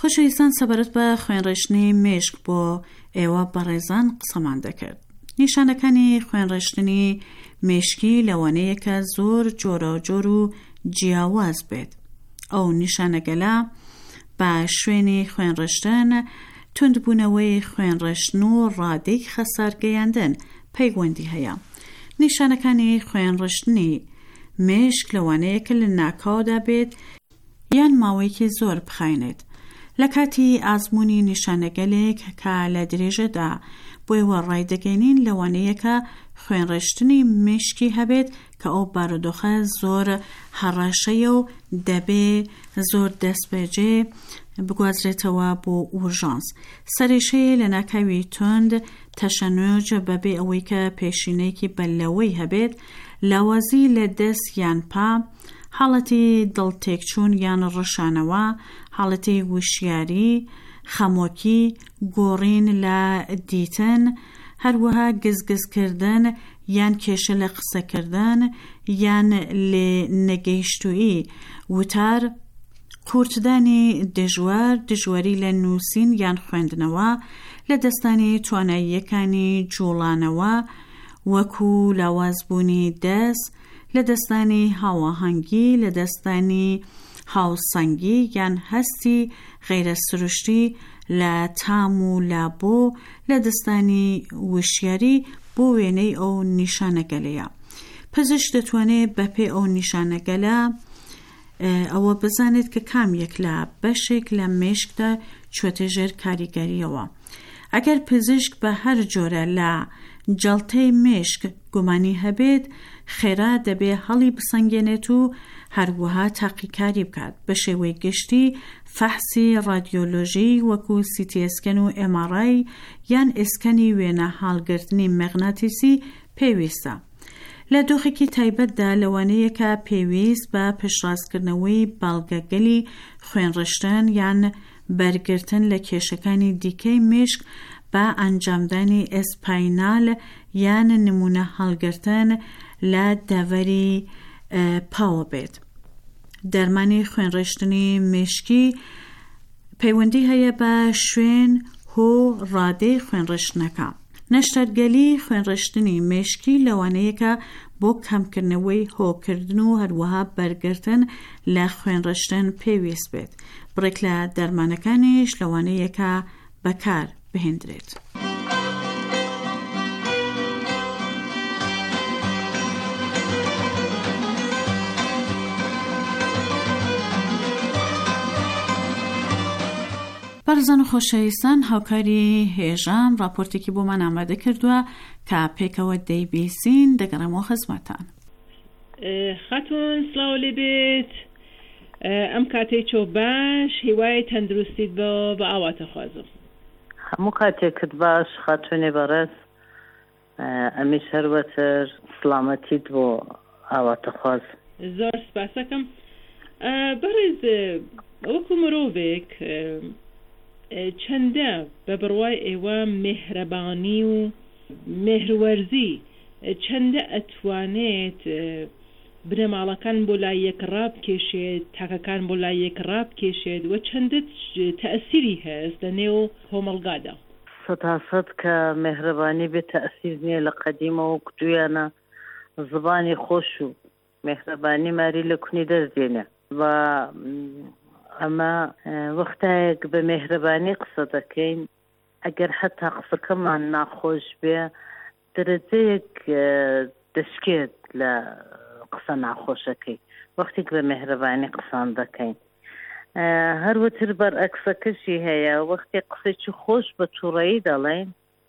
خۆشەویستان سەبارەت بە خوێنڕێشتنی مێشک بۆ ئێوە بەڕێزان قسەمان دەکرد. نیشانەکانی خوێنڕێشتنی مێشکی لەوانەیە کە زۆر جۆرەجۆر و جیاواز بێت. ئەو نیشانەگەلە بە شوێنی خوێنڕێشتن، توندبوونەوەی خوێنڕێشتن و ڕادەی خەسارگەیاندن پەیوەندی هەیە. نیشانەکانی خوێنڕێشتنی مێشک لەوانەیە کە لە ناکاودا بێت یان ماوەیەکی زۆر بخاینێت. لە کاتی ئازموونی نیشانەگەلێک کە لە درێژەدا بۆیەوە ڕایدەگەینین لەوانەیە کە خوێنڕێشتنی مێشکی هەبێت کە ئەو بارودۆخە زۆر هەڕاشەیە و دەبێ زۆر دەستبێجێ بگوازرێتەوە بۆ ئورژانس. سەرێشەیە لە ناکاوی تند تەشەنۆج بەبێ ئەوەی کە پێشینەیەکی بەلەوەی هەبێت، لاوازی لە دەست یان پا، حاڵەتی دڵتێکچوون یان ڕەشانەوە، حاڵەتی وشیاری، خەمۆکی، گۆڕین لە دیتن، هەروەها گزگزکردن یان کێشە لە قسەکردن یان لێ نەگەیشتووی وتار، قورتدانی دژواری لە نووسین یان خوێندنەوە، لە دەستانی تواناییەکانی جوڵانەوە وەکو لاوازبوونی دەست، لە دەستانی هاوەهەنگی، لە دەستانی هاوسەنگی یان هەستی غەیرە سروشتی، لە تام و لابۆ، لە دەستانی وشیاری بۆ وێنەی ئەو نیشانەگەلەیە. پزیشک دەتوانێت بەپێ ئەو نیشانەگەلە ئەوە بزانێت کە کامیەک لە بەشێک لە مێشکدا چوەتە ژێر کاریگەریەوە. ئەگەر پزیشک بە هەر جۆرە لە جەڵتەی مێشک گومانی هەبێت، خێرا دەبێ هەڵی بسەنگێنێت و هەروەها تاقیکاری بکات بە شێوەی گشتی فەحسی رادیۆلۆژی وەکو CT و MRI یان ئسکەنی وێنە هەڵگرتنی مەغناتیسی پێویستە. لە دۆخێکی تایبەتدا لەوانەیە کە پێویست بە پشتڕاستکردنەوەی باڵگەگەلی خوێنڕێشتن یان بەرگرتن لە کێشەکانی دیکەی مێشک بە ئەنجامدانی ئەسپاینال یان نمونە هەڵگرتن لە دەڤەری پاوە بێت. دەرمانی خوێنڕێشتنی مێشکی پەیوەندی هەیە بە شوێن هۆ ڕادەی خوێنڕێشتنەکە. نەشتەرگەلی خوێنڕێشتنی مێشکی لەوانەیەکە بۆ کەمکردنەوەی هۆکردن و هەروەها بەرگرتن لە خوێنڕێشتن پێویست بێت. بڕێک لە دەرمانەکانیش لەوانەیەکە بەکار بهێنرێت. بەڕێزان و خۆشەویستان، هاوکاری هێژام راپۆرتێکی بۆمان ئامادە کردووە کە پێکەوە دەیبیسین دەگەڕێمەوە خزمەتان. خاتون سلااو لێ بێت، ئەم کاتەی چۆ باش، هیوای تەندروستیت بە ئاواتە خوازم. هەموو کاتێکت باش خاتونێ بەڕێز، ئەمیش هەروەتر سلامەتیت بۆ ئاواتە خواز. زۆر سپاسەکەم. بەڕێز وەکو مرۆڤێک چەندە بە بڕوای ئێوە مێهرەبانی و مێهروەرزی چەندە ئەتوانێت بنەماڵەکان بۆ لای یەک ڕابکێشێت، تاکەکان بۆ لای یەک ڕابکێشێت و چەندە تەئەسیری هەست لە نێو کۆمەڵگادا؟ 100% کە مێهرەبانی بێت تەئەسیر نییە لە قەدیمەوە کتویانە زبانی خۆش و مێهرەبانی ماری لە کونی دەستێنێ و ئەمە وەختایەک بە مێهرەبانی قسە دەکەین، ئەگەر حتا قسەکەمان ناخۆش بێ دەرەجەیەک دەشکێت لە قسە ناخۆشەکەی وەختێک بە مێهرەبانی قسان دەکەین. هەروەتر بەرئەکسەکەشی هەیە، وەختی قسێکی خۆش بە تووڕەیی دەڵێن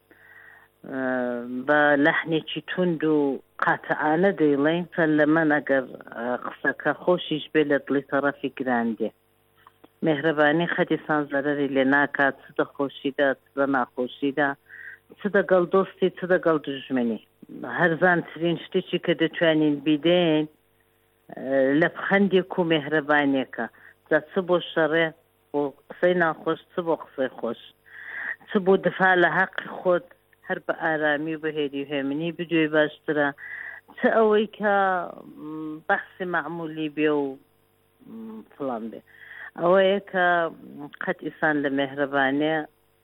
بە لەحنێکی تند و قاتعانە دەیڵێن، لەمەن ئەگەر قسەکە خۆشیش بێ لە دڵی تەرەفی گراندێ. مێهرەبانی خەتیسان زەرەری لێ ناکات، چ دە خۆشیدا چ دە ناخۆشیدا، چ دەگەڵ دۆستی چ دەگەڵ دژمنی. هەرزانترین شتێکی کە دەتوانین بیدەین لە بخەندێک و مێهرەبانێکە، جا چ بۆ شەڕێ بۆ قسەی ناخۆش، چ بۆ قسەی خۆش، چ بۆ دفاع لە حەقی خۆت هەر بە ئارامی و بەهێری و هێمنی بدوێ باشترە، چ ئەوەی کە بەحسی معمولی بێ و فڵان بێ. ئەوەیە کە قەت ئیسان لە مێهرەبانێ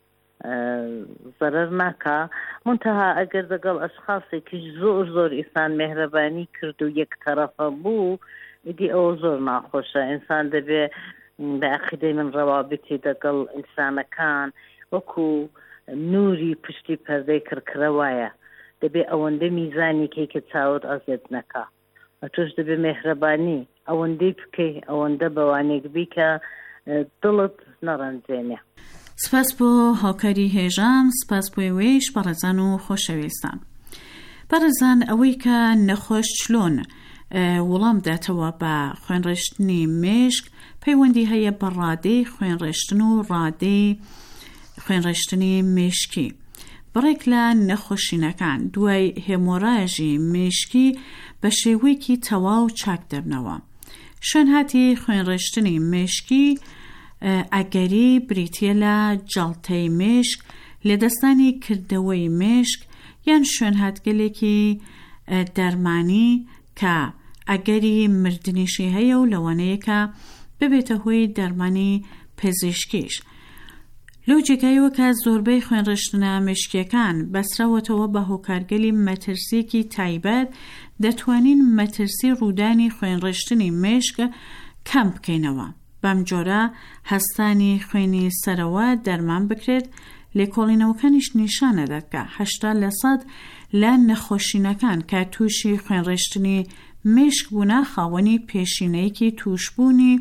زەرەر ناکا، منتەها ئەگەر دەگەڵ ئەشخاصێکیش زۆر ئیسان مێهرەبانی کرد و یەک تەرەفە بوو، ئیدی ئەوە زۆر ناخۆشە. ئینسان دەبێ بە عەقیدەی من ڕەوابیتی دەگەڵ ئینسانەکان وەکو نووری پشتی پەردەی کڕکرەوایە، دەبێ ئەوەندە میزانی کەیکە چاوت ئەزێت نەکا، ئەتۆش دەبێ مێهرەبانی ئەوەندەی بکەی، ئەوەندە بەوانێک بی کە دڵت نەڕەنجێنێ. سپاس بۆ هاوکاری هێژام، سپاس بۆ وێش بەڕێزان و خۆشەویستان. بەڕێزان، ئەوەی کە نەخۆش چلۆن وەڵام داتەوە بە خوێنڕێشتنی مێشک پەیوەندی هەیە بە ڕادەی خوێنڕێشتن و ڕادەی خوێنڕێشتنی مێشکی. بڕێک لە نەخۆشینەکان دوای هێمۆراژی مێشکی بە شێوەیەکی تەواو چاک دەبنەوە. شوێنهاتی خوێنڕێشتنی مێشکی ئەگەری بریتیە لە جاڵتەی مێشک، لێدەستانی کردەوەی مێشک یان شوێنهاتگەلێکی دەرمانی کە ئەگەری مردنیشی هەیە و لەوانەیە کە ببێتە هۆی دەرمانی پزیشکیش. لەو جێگایەوە کە زۆربەی خوێنڕێشتنە مێشکیەکان بەسراوەتەوە بە هۆکارگەلی مەترسیەکی تایبەت، دەتوانین مەترسی ڕوودانی خوێنڕێشتنی مێشک کەم بکەینەوە. بەم جۆرە هەستانی خوێنی سەرەوە دەرمان بکرێت. لێکۆڵینەوەکانیش نیشانەدات کە 80% لە نەخۆشینەکان کە تووشی خوێنڕێشتنی مێشک بوونە خاوەنی پێشینەیەکی تووشبوونی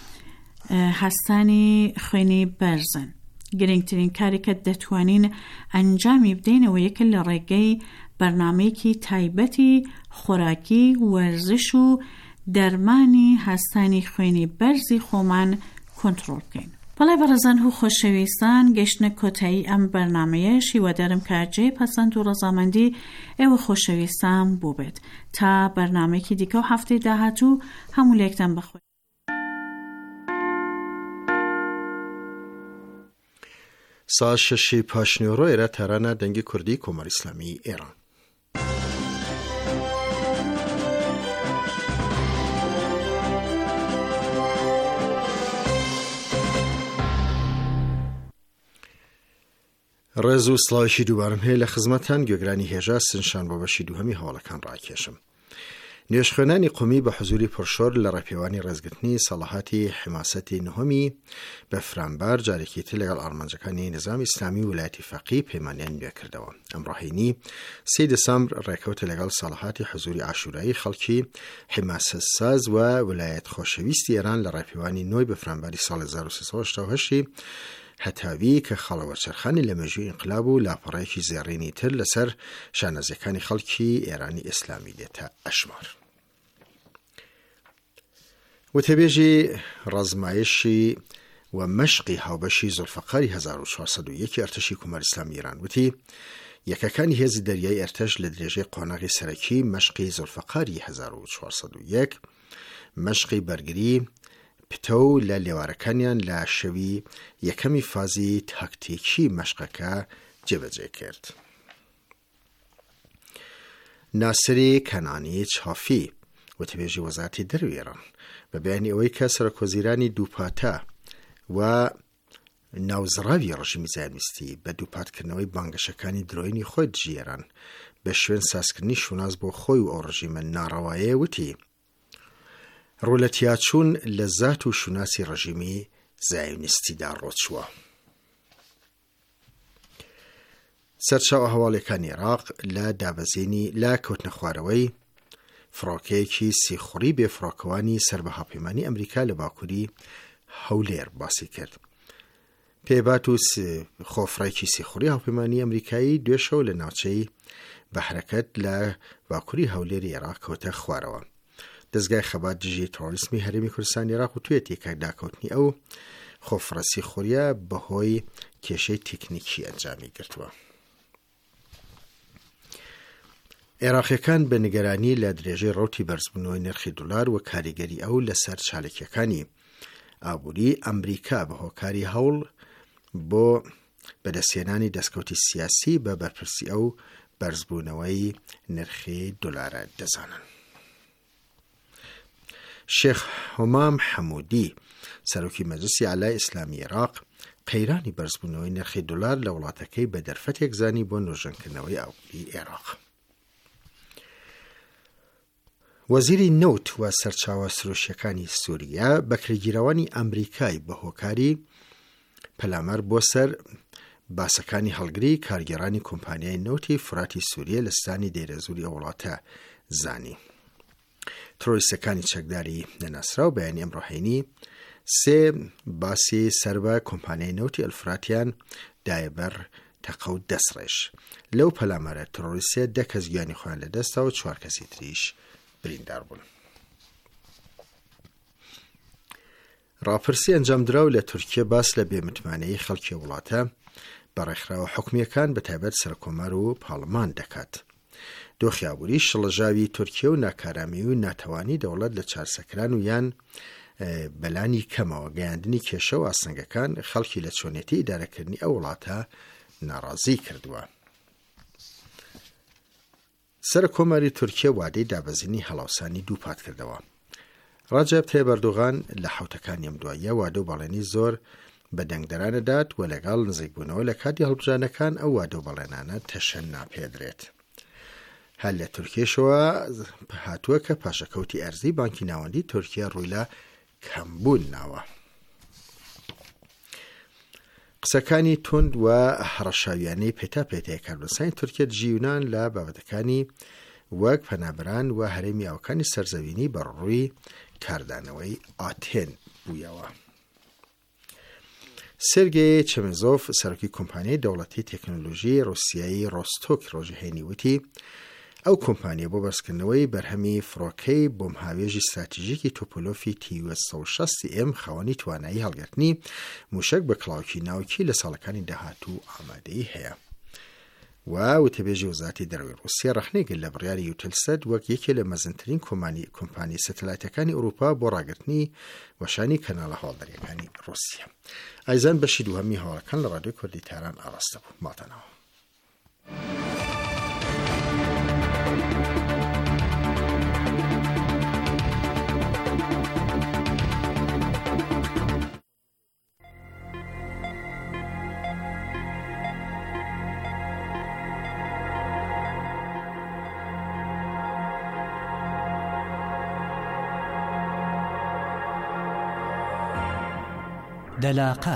هەستانی خوێنی بەرزن. گرنگترین کارێکە دەتوانین ئەنجامی بدەینەوە یەکە لە ڕێگەی بەرنامەیەکی تایبەتی خۆراکی، وەرزش و دەرمانی هەستانی خوێنی بەرزی خۆمان کۆنتڕۆڵ بکەین. بەڵێ بەڕێزان و خۆشەویستان، گەشتنە کۆتایی ئەم بەرنامەیە هیوادارم کە جێ پەسەند و ڕەزامەندی ئێوە خۆشەویستان بوو بێت. تا بەرنامەیەکی دیکە و هەفتەی داهاتوو هەموو لێکتان بەخۆی. ساعت 6 پاشنیۆڕۆ ئێرە تارانە دەنگی کوردی کۆمەڵی ئیسلامی ئێران. ڕێز و سڵاوێکی دووبارم هەیە لە خزمەتان گوێگرانی هێژا سنشان بۆ بەشی دووهەمی هەواڵەکان ڕاکێشم. نوێژخوێنانی قومی بە حزوری پرشۆر لە ڕێپێوانی ڕێزگرتنی سەڵاحاتی حماسەتی نهۆمی بە فرانبار جارێکی تر لەگەڵ ئارمانجەکانی نظامی ئیسلامی ویلایەتی فەقیه پەیمانیان نوێ کردەوە. ئەمڕۆهینی 3 دەسەمبر ڕێکەوتە لەگەڵ سەڵاحاتی حزوری عاشورایی خەڵکی حماسەت ساز و ویلایەت خۆشەویستی ئێران لە ڕێپێوانی نۆی بە فرانباری ساڵی 1388 هەتاوی کە خەڵەوە چرخانی لە مێژووی ئینقلاب و لاپەڕەیەکی زێڕینی تر لەسەر شانەزیەکانی خەڵکی ئێرانی ئیسلامی دێتە ئەشمار. وتەبێژی ڕزمایشی و مەشقی هاوبەشی زولفەقاری 1401 ئەرتەشی کومەر ئیسلامی ئێران وتی یەکەکانی هێزی دەریای ئەرتەش لە درێژەی قۆناغی سەرەکی مەشقی زولفەقاری 1401 مەشقی بەرگری پتە و لە لێوارەکانیان لە شەوی یەکەمی فازی تاکتیکی مەشقەکە جێبەجێ کرد. ناسری کەنانی چافی وتەبێژی وەزارەتی دەرەوەی ئێران بە بەیانی ئەوەی کە سەرۆکوەزیرانی دووپاتە و ناوزراوی ڕژیمی زایۆنیستی بە دووپاتکردنەوەی بانگەشەکانی درۆینی خۆی دژی ئێران بە شوێن سازکردنی شوناز بۆ خۆی و ئەو ڕژیمە ناڕەوایە وتی ڕۆلەتیاچوون لە زات و شوناسی ڕژیمی زایۆنیستیدا ڕۆچووە. سەرچاوە هەواڵەکانی عێراق لە دابەزینی لە کەوتنە خوارەوەی فڕۆکەیەکی سیخوڕی بێفڕۆکەوانی سەر بە هاوپەیمانی ئەمریکا لە باکووری هەولێر باسی کرد. پێبات و خۆفڕێکی سیخوڕی هاوپەیمانی ئەمریکایی دوێشەوە لە ناوچەی بەحرەکەت لە باکووری هەولێری عێراق کەوتە خوارەوە. دەستگای خەبات دژی تۆڕیسمی هەرێمی کوردستان عێراق و توێتی کە داکەوتنی ئەو خۆفڕە سیخوڕیە بەهۆی کێشەی تکنیکی ئەنجامی گرتووە. عێراقیەکان بە نیگەرانی لە درێژەی ڕەوتی بەرزبوونەوەی نرخی دولار و کاریگەری ئەو لەسەر چالێکیەکانی ئابووری ئەمریکا بە هۆکاری هەوڵ بۆ بەدەستهێنانی دەستکەوتی سیاسی بە بەرپرسی ئەو بەرزبوونەوەی نرخی دولارە دەزانن. شێخ هەمام حەموودی سەرۆکی مەجلیسی ئالای ئیسلامی عێراق قەیرانی بەرزبوونەوەی نرخی دۆلار لە وڵاتەکەی بە دەرفەتێک زانی بۆ نۆژەنکردنەوەی ئاوی عێراق. وەزیری نەوت و سەرچاوە سروشیەکانی سووریا بەکرێگیرەوانی ئەمریکای بە هۆکاری پەلامەر بۆ سەر باسەکانی هەڵگری کارگێڕانی کۆمپانیای نەوتی فراتی سووریە لە ستانی دەیرەزووری ئەو وڵاتە زانی. ترۆریستەکانی چەکداری نەناسرا و بەیانی ئەمڕۆهێنی سێ باسی سەر بە کۆمپانیای نەوتی ئەلفراتیان دایەبەر تەقە و دەسڕێش. لەو پەلامەرە ترۆریستە 10 کەس گیانی خۆیان لەدەستا و 4 کەسی تریش بریندار بوون. ڕاپرسی ئەنجامدراو لە تورکیە باس لە بێمتمانەیی خەڵکی وڵاتە بەڕێکخراوە حکومیەکان بەتایبەت سەرکۆمەر و پاڵمان دەکات. دۆخیابووری شڵەژاوی تورکیە و ناکارامی و ناتەوانی دەوڵەت لە چارسەکران و یان بەلانی کەمەوە گەیاندنی کێشە و ئاسنگەکان خەڵکی لە چۆنێتی ئیدارەکردنی ئەو وڵاتە ناڕازی کردووە. سەرکۆمەری تورکیە وادەی دابەزینی هەڵاوسانی دووپات کردەوە. ڕەجەب تەیب ئەردۆغان لە حوتەکانی ئەم دواییە وادە و بەڵێنی زۆر بە دەنگدەرانەدات و لەگەڵ نزیکبوونەوە لە کاتی هەڵبژانەکان ئەو وادە و بەڵێنانە تەشەن ناپێدرێت. هەر لە تورکیەشەوە هاتووە کە پاشەکەوتی ئەرزی بانکی ناوەندی تورکیا ڕووی لە کەمبوون ناوە. قسەکانی تند و هەڕەشاویانەی پێتا پێتەیە کاردوسانی تورکیا جیونان لە بابەتەکانی وەک پەنابران و هەرێمی ئاوەکانی سەرزەوینی بەڕووی کاردانەوەی ئاتێن بوویەوە. سێرگێی چمێزۆف سەرۆکی کۆمپانیای دەوڵەتی تێکنۆلۆژی ڕوسیایی ڕۆستۆک ڕۆژی هێنی وتی ئەو کۆمپانیە بۆ بەرزکردنەوەی بەرهەمی فڕۆکەی بۆم هاوێژی استراتیژیکی تۆپۆلۆفی TU-160M خاوەنی توانایی هەڵگرتنی موشک بە کڵاوکی ناوکی لە ساڵەکانی داهاتوو ئامادەی هەیە. و وتەبێژی وەزارەتی دەرەوەی رووسیا ڕەخنەیەگرت لە بڕیاری یوتلسەد وەک یەکێ لە مەزنترین کۆمپانی سەتەلایتەکانی ئەوروپا بۆ ڕاگرتنی وەشانی کەناڵە هەواڵدەریەکانی رووسیا. ئایزان بەشی دووهەمی هەواڵەکان لە ڕادیۆی کوردی تاران ئاڕاستە بوو. ماتەنەوە. دەلاقە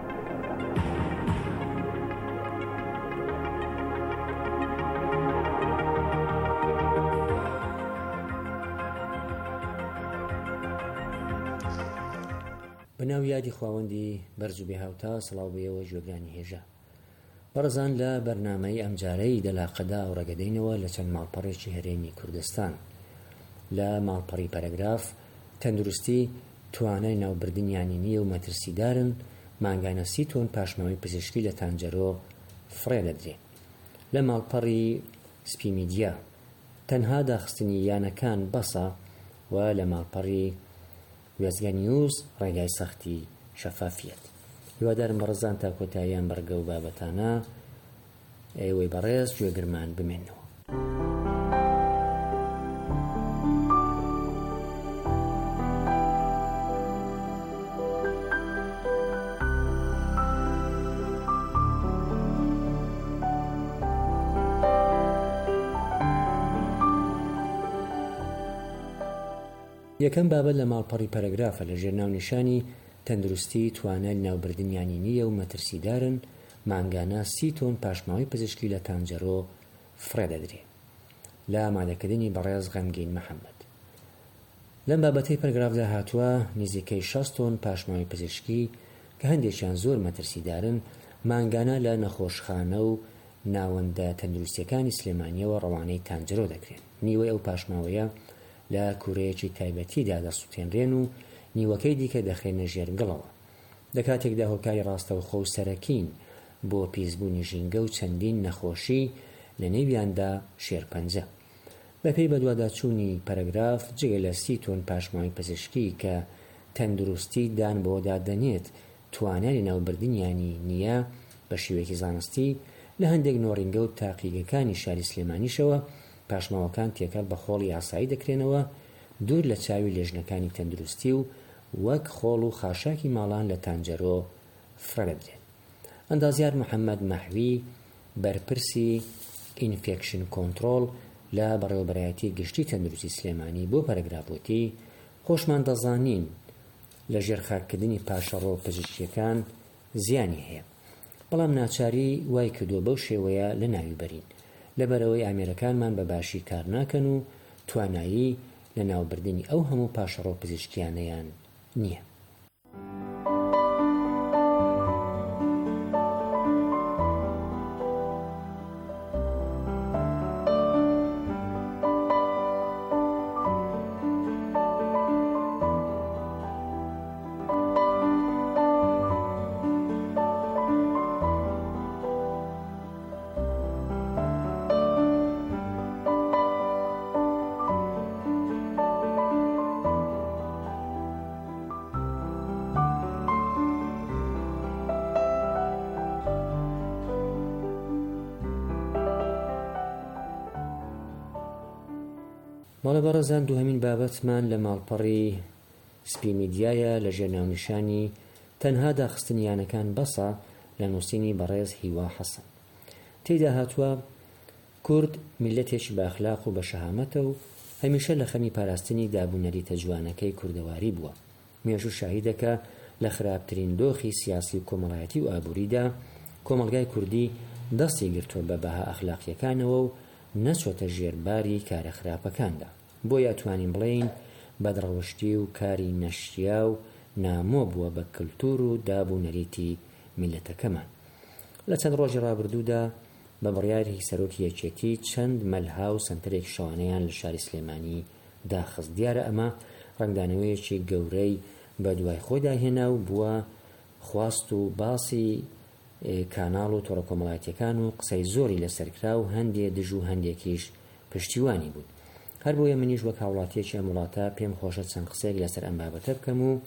بەناو یادی خواوەندی بەرز و بێهاوتا سڵاو بێەوە ژێگانی هێژە. بەڕزان لە بەرنامەی ئەمجارەی دەلاقەدا و ڕێگەدەینەوە لە چەند ماڵپەڕێکی هەرێمی کوردستان. لە ماڵپەڕی پەرەگراف تەندروستی توانای ناوبردنیانی نییە و مەترسیدارن، مانگانە 30 تۆن پاشماوەی پزیشکی لە تانجەرۆ فڕێ دەدرێ. لە ماڵپەڕی سپیمیدیا تەنها داخستنی یانەکان بەسە و لە ماڵپەڕی وێزگە نیوز ڕێگای سەختی شەفافیەت. هیوادارم بەڕزان تا کۆتاییان بەرگە و بابەتانە ئێوەی بەڕێز گوێگرمان بمێنەوە. یەکەم بابەت لە ماڵپەڕی پەرەگرافە لە ژێرناونیشانی تەندروستی توانای ناوبردنیانی نییە و مەترسیدارن، مانگانە 30 تۆن پاشماوەی پزیشکی لە تانجەرۆ فڕێ دەدرێ. لە ئامادەکردنی بەڕێز غەمگین محەممەد لەم بابەتەی پەرگرافدا هاتووە نزیکەی 60 تۆن پاشماوەی پزیشکی کە هەندێکیان زۆر مەترسیدارن، مانگانە لە نەخۆشخانە و ناوەندە تەندروستیەکانی سلێمانیەوە ڕەوانەی تانجەرۆ دەکرێن. نیوەی ئەو پاشماوەیە لە کوورەیەکی تایبەتیدا دەسووتێنرێن و نیوەکەی دیکە دەخێنە ژێرگەڵەوە. لە کاتێکدا هۆکاری ڕاستەوخۆ و سەرەکین بۆ پیسبوونی ژینگە و چەندین نەخۆشی لە نێویاندا شێرپەنجە. بەپێی بەدواداچوونی پەرەگراف جگە لە 30 تۆن پاشماوەی پزیشکی کە تەندروستی دان بۆ دادەنێت توانای ناوبردنیانی نییە بە شێوەیەکی زانستی لە هەندێک نۆڕینگە و تاقیگەکانی شاری سلێمانیشەوە پاشماوەکان تێکەڵ بە خۆڵی ئاسایی دەکرێنەوە دوور لە چاوی لێژنەکانی تەندروستی و وەک خۆڵ و خاشاکی ماڵان لە تانجەرۆ فرەدرێن. ئەندازیار محەممەد مەحوی بەرپرسی ئینفێکشن کۆنترۆل لە بەڕێوەبەرایەتی گشتی تەندروستی سلێمانی بۆ پەرەگرافوتی خۆشمان دەزانین لە ژێرخاکردنی پاشەڕۆ پزیشکیەکان زیانی هەیە، بەڵام ناچاری وای کردووە بەو شێوەیە لە ناوی بەرین لەبەرەوەی ئامێرەکانمان بە باشی کار ناکەن و توانایی لە ناوبردننی ئەو هەموو پاشەڕۆ پزیشکیانەیان نییە. ماڵە بەڕێزان، دووهەمین بابەتمان لە ماڵپەڕی سپی میدیایە لە ژێرناونیشانی تەنها داخستنیانەکان بەسە لە نووسینی بەڕێز هیوا حەسەن. تێیدا هاتووە کورد میلەتێکی باخلاق و بە شەهامەتە و هەمیشە لە خەمی پاراستنی دابوونەریتە جوانەکەی کوردەواری بووە. مێژوو شاهیدەکە لە خراپترین دۆخی سیاسی و کۆمەڵایەتی و ئابووریدا کۆمەلگای کوردی دەستی گرتووە بە بەها ئەخلاقیەکانەوە و نەچۆتە ژێرباری کارە خراپەکاندا. بۆ یاتوانین بڵێین بەدڕەوشتی و کاری نەشتیا و نامۆ بووە بە کلتور و دابوونەریتی میلەتەکەمان. لە چەند ڕۆژی ڕابردوودا بە بڕیاری سەرۆکی یەکێتی چەند مەلها و سنتەرێک شەوانەیان لە شاری سلێمانی داخست. دیارە ئەمە ڕنگدانەوەیەکی گەورەی بە دوای خۆدا هێنا و بووە خواست و باسی کاناڵ و تۆڕە کۆمەڵایەتیەکان و قسەی زۆری لەسەرکرا و هەندێ دژ و هەندێکیش پشتیوانی بوون. هەر بۆیە منیش وەک هاوڵاتیەکی ئەم وڵاتە پێم خۆشە چەند قسێک لەسەر ئەم بابەتە بکەم و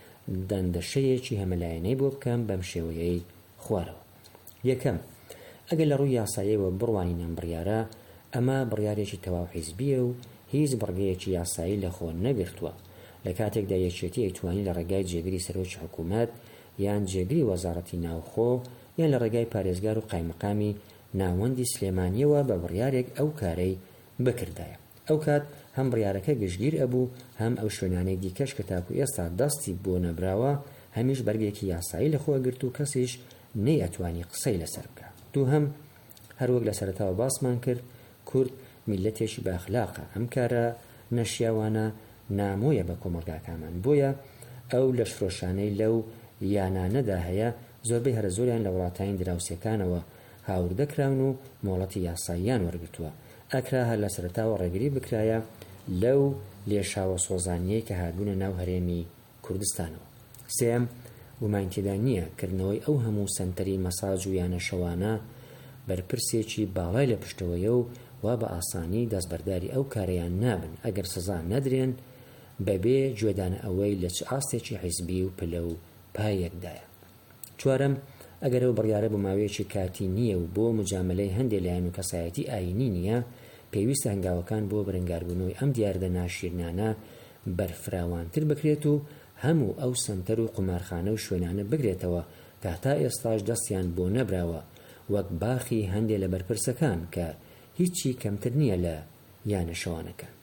دەندەشەیەکی هەمەلایەنەی بۆ بکەم بەم شێوەیەی خوارەوە. یەکەم، ئەگەر لە ڕووی یاساییەوە بڕوانین ئەم بڕیارە، ئەمە بڕیارێکی تەواو حیزبیە و هیچ بڕگەیەکی یاسایی لە خۆ نەگرتووە. لە کاتێکدا یەکێتی ئەیتوانی لە ڕێگای جێگری سەرۆکی حکوومەت یان جێگری وەزارەتی ناوخۆ یان لە ڕێگای پارێزگار و قایمەقامی ناوەندی سلێمانیەوە بە بڕیارێک ئەو کارەی بکردایە. ئەو کات هەم بڕیارەکە گشتگیر ئەبوو، هەم ئەو شوێنانەی دیکەش کە تاکو ئێستا دەستی بۆ نەبراوە هەمیش بەرگێکی یاسایی لە خۆ گرت و کەسیش نەیەتوانی قسەی لەسەر بکە. دووهەم، هەروەک لە سەرەتاوە باسمان کرد، کورد میلەتێکی باخلاقە. ئەم کارە نەشیاوانە نامۆیە بە کۆمەلگاکانمان. بۆیە ئەو لە شفرۆشانەی لەو یانانەدا هەیە زۆربەی هەرە زۆریان لە وڵاتانی دراوسەکانەوە هاوردەکراون و مۆڵەتی یاساییان وەرگتووە. ئەکرا هەر لە سەرەتاوە ڕێگری بکرایە لەو لێشاوە سۆزانیەی کە هاتبوونە ناو هەرێمی کوردستانەوە. سێم، ومانتێدا نییە کردنەوەی ئەو هەموو سنتەری مەساج و یانەشەوانە بەرپرسێکی باڵای لە پشتەوەیە و وا بە ئاسانی دەستبەرداری ئەو کارەیان نابن ئەگەر سزا نەدرێن بەبێ گوێدانە ئەوەی لە چ ئاستێکی حیزبی و پلە و پایەکدایە. چوارەم، ئەگەر ئەو بڕیارە بۆ ماوەیەکی کاتی نییە و بۆ مجاملەی هەندێک لایەن و کەسایەتی ئاینی نییە، پێویستە هەنگاوەکان بۆ بەرەنگاربوونەوەی ئەم دیاردە ناشیرنانە بەرفراوانتر بکرێت و هەموو ئەو سنتەر و قمارخانە و شوێنانە بگرێتەوە کە تا ئێستاش دەستیان بۆ نەبراوە، وەک باخی هەندێک لە بەرپرسەکان کە هیچی کەمتر نییە لە یانەشەوانەکان.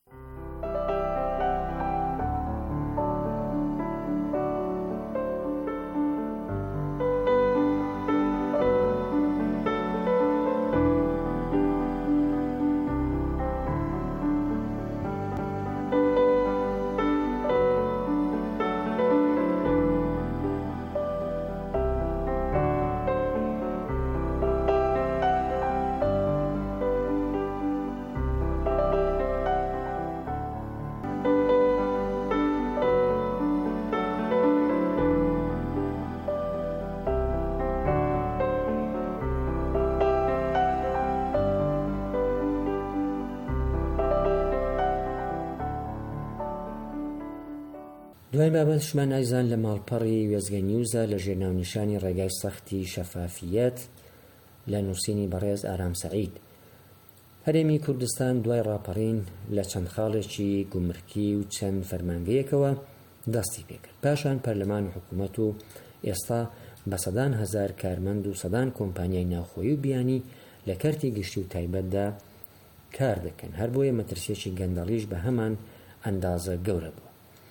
دوای بابەتشمان ئایزان لە ماڵپەڕی وێزگە نیوزە لە ژێرناونیشانی ڕێگای سەختی شەفافیەت لە نووسینی بەڕێز ئارام سەعید. هەرێمی کوردستان دوای ڕاپەڕین لە چەند خاڵێکی گومرکی و چەند فەرمانگەیەکەوە دەستی پێکرد. پاشان پەرلەمان و حکوومەت و ئێستا بە سەدان هەزار کارمەند و سەدان کۆمپانیای ناوخۆیی و بیانی لە کەرتی گشتی و تایبەتدا کار دەکەن. هەر بۆیە مەترسیەکی گەندەڵیش بە هەمان ئەندازە گەورە بوو.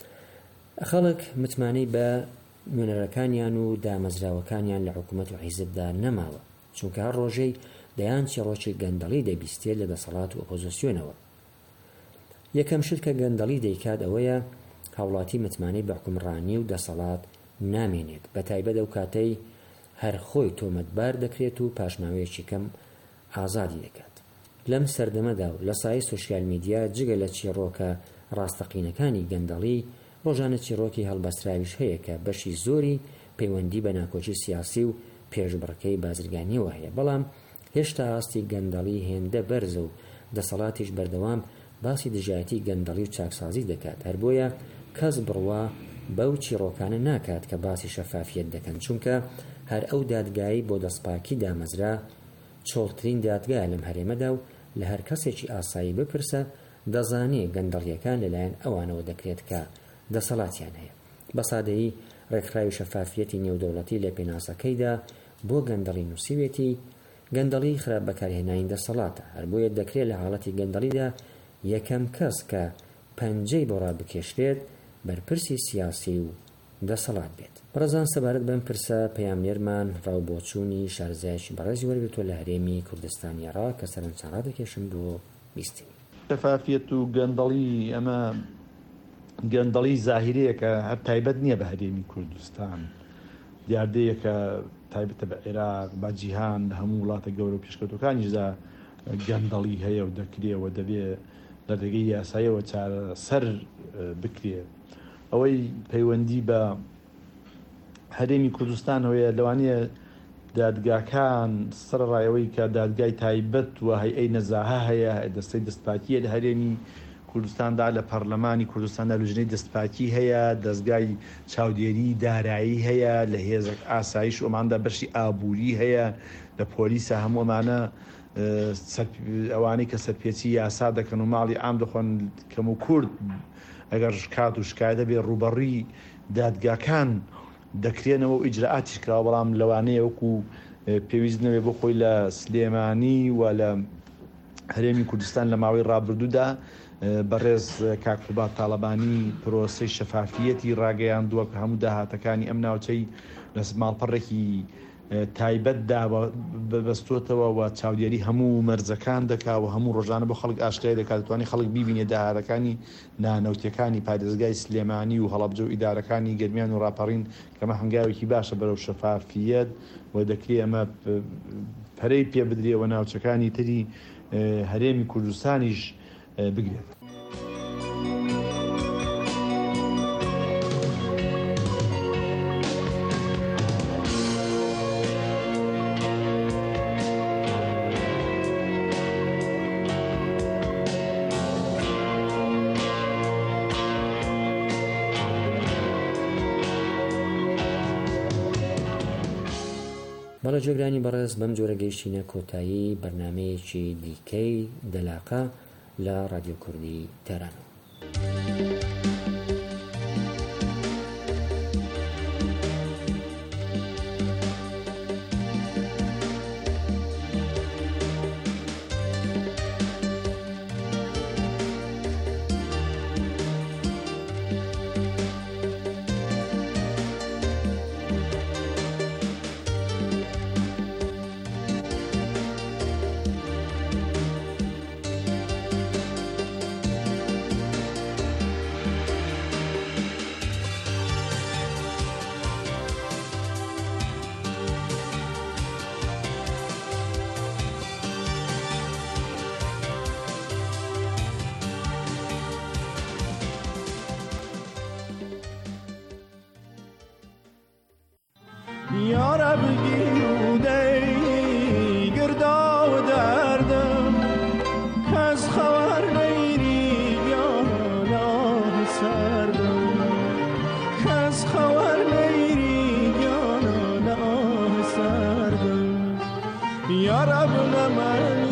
خەڵک متمانەی بە نوێنەرەکانیان و دامەزراوەکانیان لە حکوومەت و حیزبدا نەماوە، چونکە هەر ڕۆژەی دەیان چیرۆکی گەندەڵی دەبیستێت لە دەسەڵات و ئۆپۆزیسیۆنەوە. یەکەم شت کە گەندەڵی دەیکات ئەوەیە هاوڵاتی متمانەی بە حکومڕانی و دەسەڵات نامێنێت، بە تایبەت ئەو کاتەی هەر خۆی تۆمەتبار دەکرێت و پاشماوەیەکی کەم ئازادی دەکات. لەم سەردەمەدا و لە سای سۆشیال میدیا جگە لە چیرۆکە ڕاستەقینەکانی گەندەڵی ڕۆژانە چیرۆکی هەڵبەستراویش هەیە کە بەشی زۆری پەیوەندی بە ناکۆچی سیاسی و پێشبڕکەی بازرگانیەوە هەیە، بەڵام هێشتا ئاستی گەندەڵی هێندە بەرزە و دەسەڵاتیش بەردەوام باسی دژایەتی گەندەڵی و چاکسازی دەکات. هەر بۆیە کەس بڕوا بەو چیرۆکانە ناکات کە باسی شەفافیت دەکەن، چونکە هەر ئەو دادگایی بۆ دەستپاکی دامەزرا چۆڵترین دادگایە لەم هەرێمەدا و لە هەر کەسێکی ئاسایی بپرسە دەزانێ گەندەڵیەکان لەلایەن ئەوانەوە دەکرێت کە دەسەڵاتیان هەیە. بە سادەیی ڕێکخراوی شەفافیەتی نێودەوڵەتی لە پێناسەکەیدا بۆ گەندەڵی نووسیوێتی گەندەڵی خراپ بەکارهێنانی دەسەڵاتە. هەر بۆیە دەکرێت لە حاڵەتی گەندەڵیدا یەکەم کەس کە پەنجەی بۆ ڕابکێشرێت بەرپرسی سیاسی و دەسەڵات بێت. بەڕێزان، سەبارەت بەم پرسە پەیامنێرمان ڕاوبۆچوونی شارزایشی بەڕێزی وەرگرتووە لە هەرێمی کوردستانی عێراق کە سەرنجچەند ڕادەکێشن بۆ بیستنی. شەفافیەت و گەندەڵی ئەمە گەندەڵی زاهیرەیە کە هەر تایبەت نییە بە هەرێمی کوردستان، دیاردەیە کە تایبەتە بە عێراق، بە جیهان، لە هەموو وڵاتە گەورە و پێشکەوتەکانیشدا گەندەڵی هەیە و دەکرێەوە دەبێت لە ڕێگەی یاساییەوە چارەسەر بکرێت. ئەوەی پەیوەندی بە هەرێمی کوردستان هەیە لەوانەیە دادگاکان سەرڕایەوەی کە دادگای تایبەت و هەیئەی نەزاها هەیە، دەستەی دەستپاکیە لە هەرێمی کوردستاندا، لە پەرلەمانی کوردستاندا لوژنەی دەستپاکی هەیە، دەستگای چاودێری دارایی هەیە، لە هێزێک ئاسایش ئەماندا بەشی ئابووری هەیە، لە پۆلیسە هەموو ئەمانە ئەوانەی کە سەرپێچی یاسا دەکەن و ماڵی ئام دەخۆن کەم و کورد ئەگەر کات و شکایە دەبێت ڕوبەڕی دادگاکان دەکرێنەوە و ئیجرعاتیش کراوە، بەڵام لەوانەیە وەکو پێویست نەوێ بۆ خۆی لە سلێمانی و لە هەرێمی کوردستان لە ماوەی ڕابردوودا بەڕێز کاکوبات تاڵەبانی پرۆسەی شەفافیەتی ڕاگەیاندووە کە هەموو داهاتەکانی ئەم ناوچەی لە ماڵپەڕێکی تایبەتدا بەستۆتەوە و چاودێری هەموو مەرجەکان دەکا و هەموو ڕۆژانە بۆ خەڵک ئاشکرای دەکات، دەتوانێت خەڵک بیبینێت داهاتەکانی نانەوتیەکانی پارێزگای سلێمانی و هەڵەبجە و ئیدارەکانی گەرمیان و ڕاپەڕین کەمە هەنگاوێکی باشە بەرەو شەفافیەت و دەکرێت ئەمە پەرەی پێ بدرێەوە ناوچەکانی تری هەرێمی کوردستانیش بگرێت. بەڵە جێگرانی بەڕێز بەم جۆرە گەیشتینە کۆتایی بەرنامەیەکی دیکەی دەلاقە لە رادیۆ کوردی تەرانە. یارب گیرودی گردا و دردم کس خبر نیری یانا سردم کس خبر نیری یانا سردم یارب من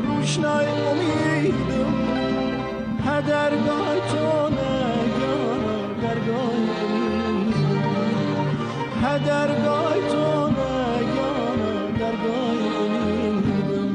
روشنای امیدم هدرگاه تو نگانا دەرگای تۆ نەگیانە دەرگای ئومیدم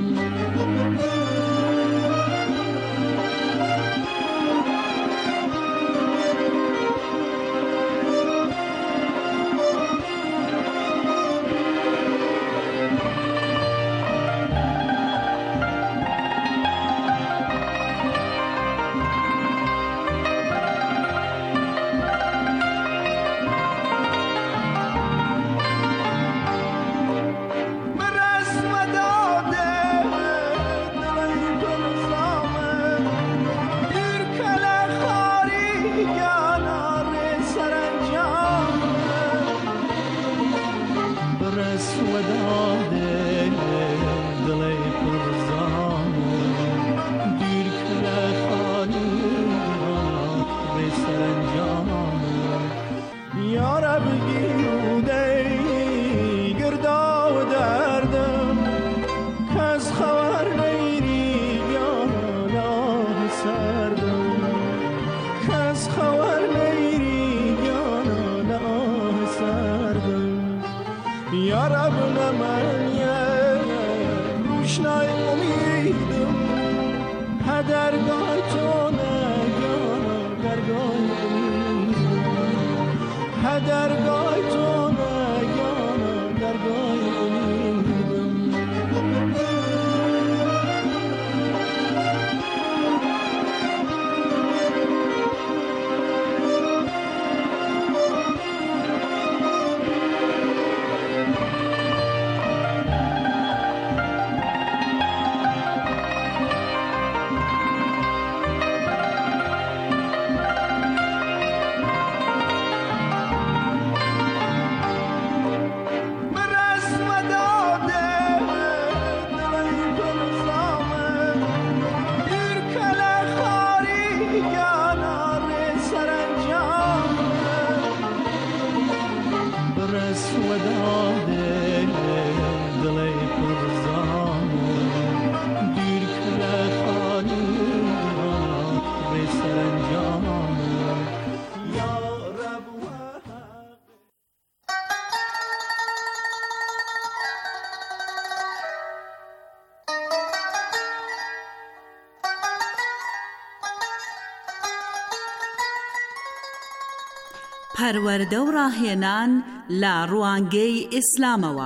پەروەردە و ڕاهێنان لە ڕوانگەی ئیسلامەوە.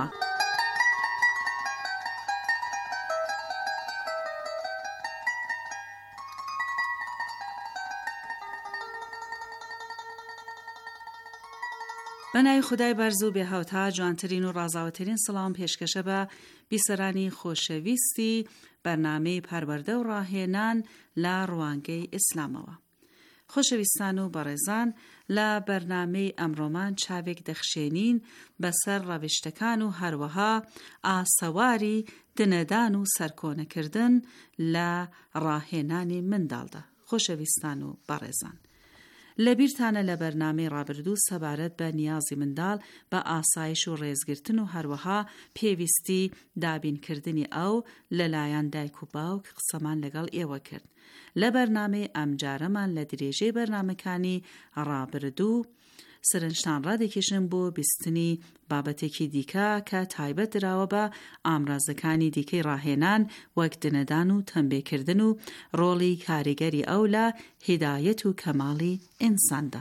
بەناوی خودای بەرز و بێهاوتا جوانترین و ڕازاوەترین سڵام پێشکەشە بە بیسەرانی خۆشەویستی بەرنامەی پەروەردە و ڕاهێنان لە ڕوانگەی ئیسلامەوە. خۆشەویستان و بەڕێزان، لە بەرنامەی ئەمڕۆمان چاوێک دەخشێنین بەسەر ڕەویشتەکان و هەروەها ئاسەواری دنەدان و سەرکۆنەکردن لە ڕاهێنانی منداڵدا. خۆشەویستان و بەڕێزان، لەبیرتانە لە بەرنامەی ڕابردوو سەبارەت بە نیازی منداڵ بە ئاسایش و ڕێزگرتن و هەروەها پێویستی دابینکردنی ئەو لەلایەن دایک و باوک قسەمان لەگەڵ ئێوە کرد. لە بەرنامەی ئەمجارەمان لە درێژەی بەرنامەکانی ڕابردوو سرنجتان ڕادێکێشن بۆ بیستنی بابەتێکی دیکە کە تایبەت دراوە بە ئامرازەکانی دیکەی ڕاهێنان وەک دنەدان و تەنبێکردن و ڕۆڵی کاریگەری ئەو لە هیدایەت و کەماڵی ئینساندا.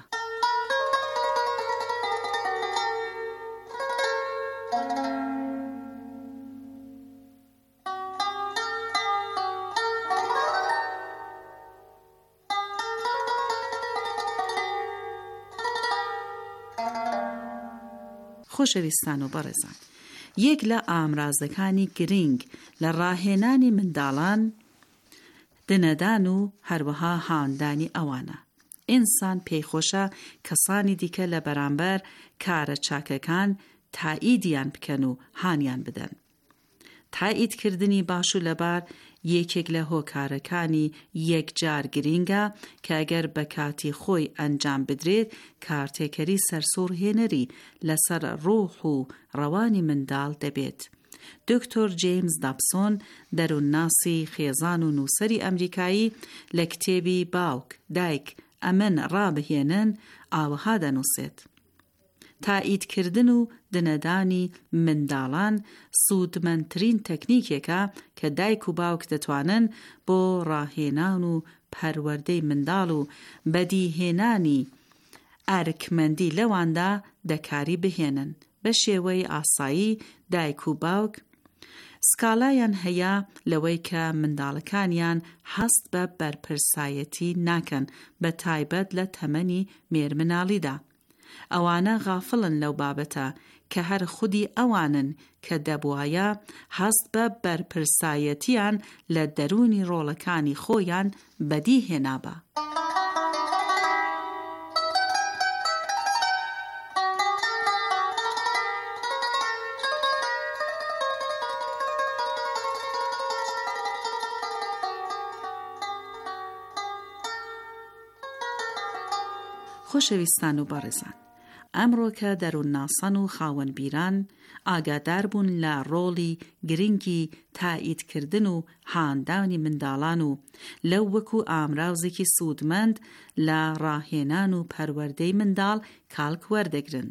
خۆشەویستان و بەڕێزان، یەک لە ئامرازەکانی گرنگ لە ڕاهێنانی منداڵان دنەدان و هەروەها هاوندانی ئەوانە. ئینسان پێیخۆشە کەسانی دیکە لە بەرامبەر کارە چاکەکان تائیدیان بکەن و هانیان بدەن. تائیدکردنی باش و لەبار یەکێک لە هۆکارەکانی یەکجار گرینگە کە ئەگەر بە کاتی خۆی ئەنجام بدرێت کارتێکەری سەرسوڕهێنەری لەسەر ڕوح و ڕەوانی منداڵ دەبێت. دکتۆر جیمز دابسۆن دەروونناسی خێزان و نووسەری ئەمریکایی لە کتێبی باوک دایک ئەمن ڕابهێنن ئاوەها دەنووسێت: تائیدکردن و دنەدانی منداڵان سوودمەندترین تەکنیکێکە کە دایک و باوک دەتوانن بۆ ڕاهێنان و پەروەردەی منداڵ و بەدیهێنانی ئارکمەندی لەواندا دەکاری بهێنن. بە شێوەی ئاسایی دایک و باوک سکالایان هەیە لەوەی کە منداڵەکانیان هەست بە بەرپرسایەتی ناکەن، بە تایبەت لە تەمەنی مێرمناڵیدا. ئەوانە غافڵن لەو بابەتە کە هەر خودی ئەوانن کە دەبوایە هەست بە بەرپرسایەتیان لە دەرونی ڕۆڵەکانی خۆیان بەدیهێنابە. خۆشەویستان و بەڕێزان، ئەمڕۆ کە دەروونناسان و خاوەنبیران ئاگادار بوون لە ڕۆڵی گرنگی تاییدکردن و هاندانی منداڵان و لەو وەکو ئامراوزێکی سوودمەند لە ڕاهێنان و پەروەردەی منداڵ کاڵک وەردەگرن.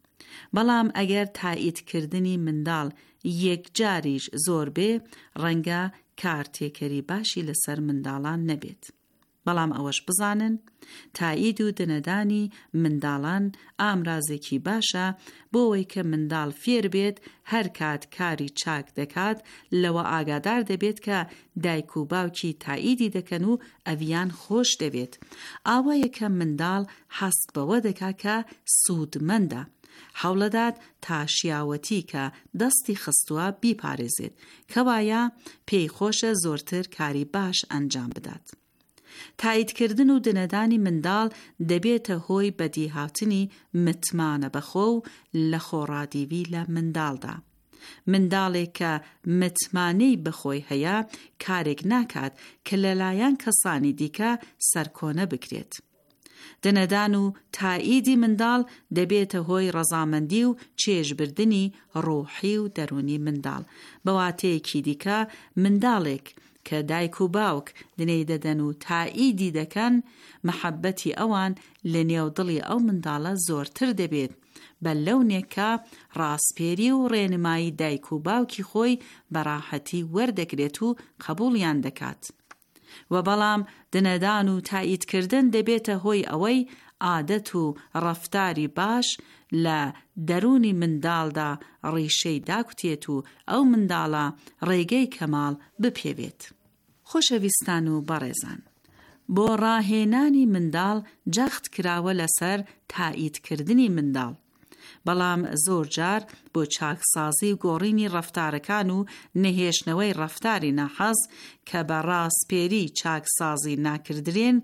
بەڵام ئەگەر تاییدکردنی منداڵ یەکجاریش زۆر بێ، ڕەنگە کارتێکەری باشی لەسەر منداڵان نەبێت. بەڵام ئەوەش بزانن تایید و دنەدانی منداڵان ئامرازێکی باشە بۆەوەی کە منداڵ فێر بێت هەر کات کاری چاک دەکات لەوە ئاگادار دەبێت کە دایک و باوکی تاییدی دەکەن و ئەڤیان خۆش دەبێت. ئاوایە کە منداڵ حەست بەوە دەکا کە سوودمەندە، حەوڵەدات تا شیاوەتی کە دەستی خستووە بیپارێزێت، کەوایە پێی خۆشە زۆرتر کاری باش ئەنجام بدات. تاییدکردن و دنەدانی منداڵ دەبێتە هۆی بەدیهاتنی متمانە بەخۆ و لە خۆڕادیوی لە منداڵدا. منداڵێک کە متمانەی بەخۆی هەیە کارێک ناکات کە لەلایەن کەسانی دیکە سەرکۆنە بکرێت. دنەدان و تاییدی منداڵ دەبێتە هۆی ڕەزامەندی و چێژبردنی ڕۆحی و دەرونی منداڵ. بەواتەیەکی دیکە منداڵێک کە دایک و باوک دنەی دەدەن و تاییدی دەکەن، مەحەبەتی ئەوان لە نێو دڵی ئەو منداڵە زۆرتر دەبێت، بە لەونێکە ڕاستپێری و ڕێنمایی دایک و باوکی خۆی بەڕاحەتی وەردەگرێت و قبوڵیان دەکات. و بەڵام دنەدان و تاییدکردن دەبێتە هۆی ئەوەی عادەت و ڕەفتاری باش لە دەرونی منداڵدا ڕیشەی داکوتێت و ئەو منداڵە ڕێگەی کەماڵ بپێوێت. خۆشەویستان و بەڕێزان، بۆ ڕاهێنانی منداڵ جەخت کراوە لەسەر تاییدکردنی منداڵ، بەڵام زۆر جار بۆ چاکسازی و گۆڕینی ڕەفتارەکان و نەهێشتنەوەی ڕەفتاری ناحەز کە بە ڕاستپێری چاکسازی ناکردرێن،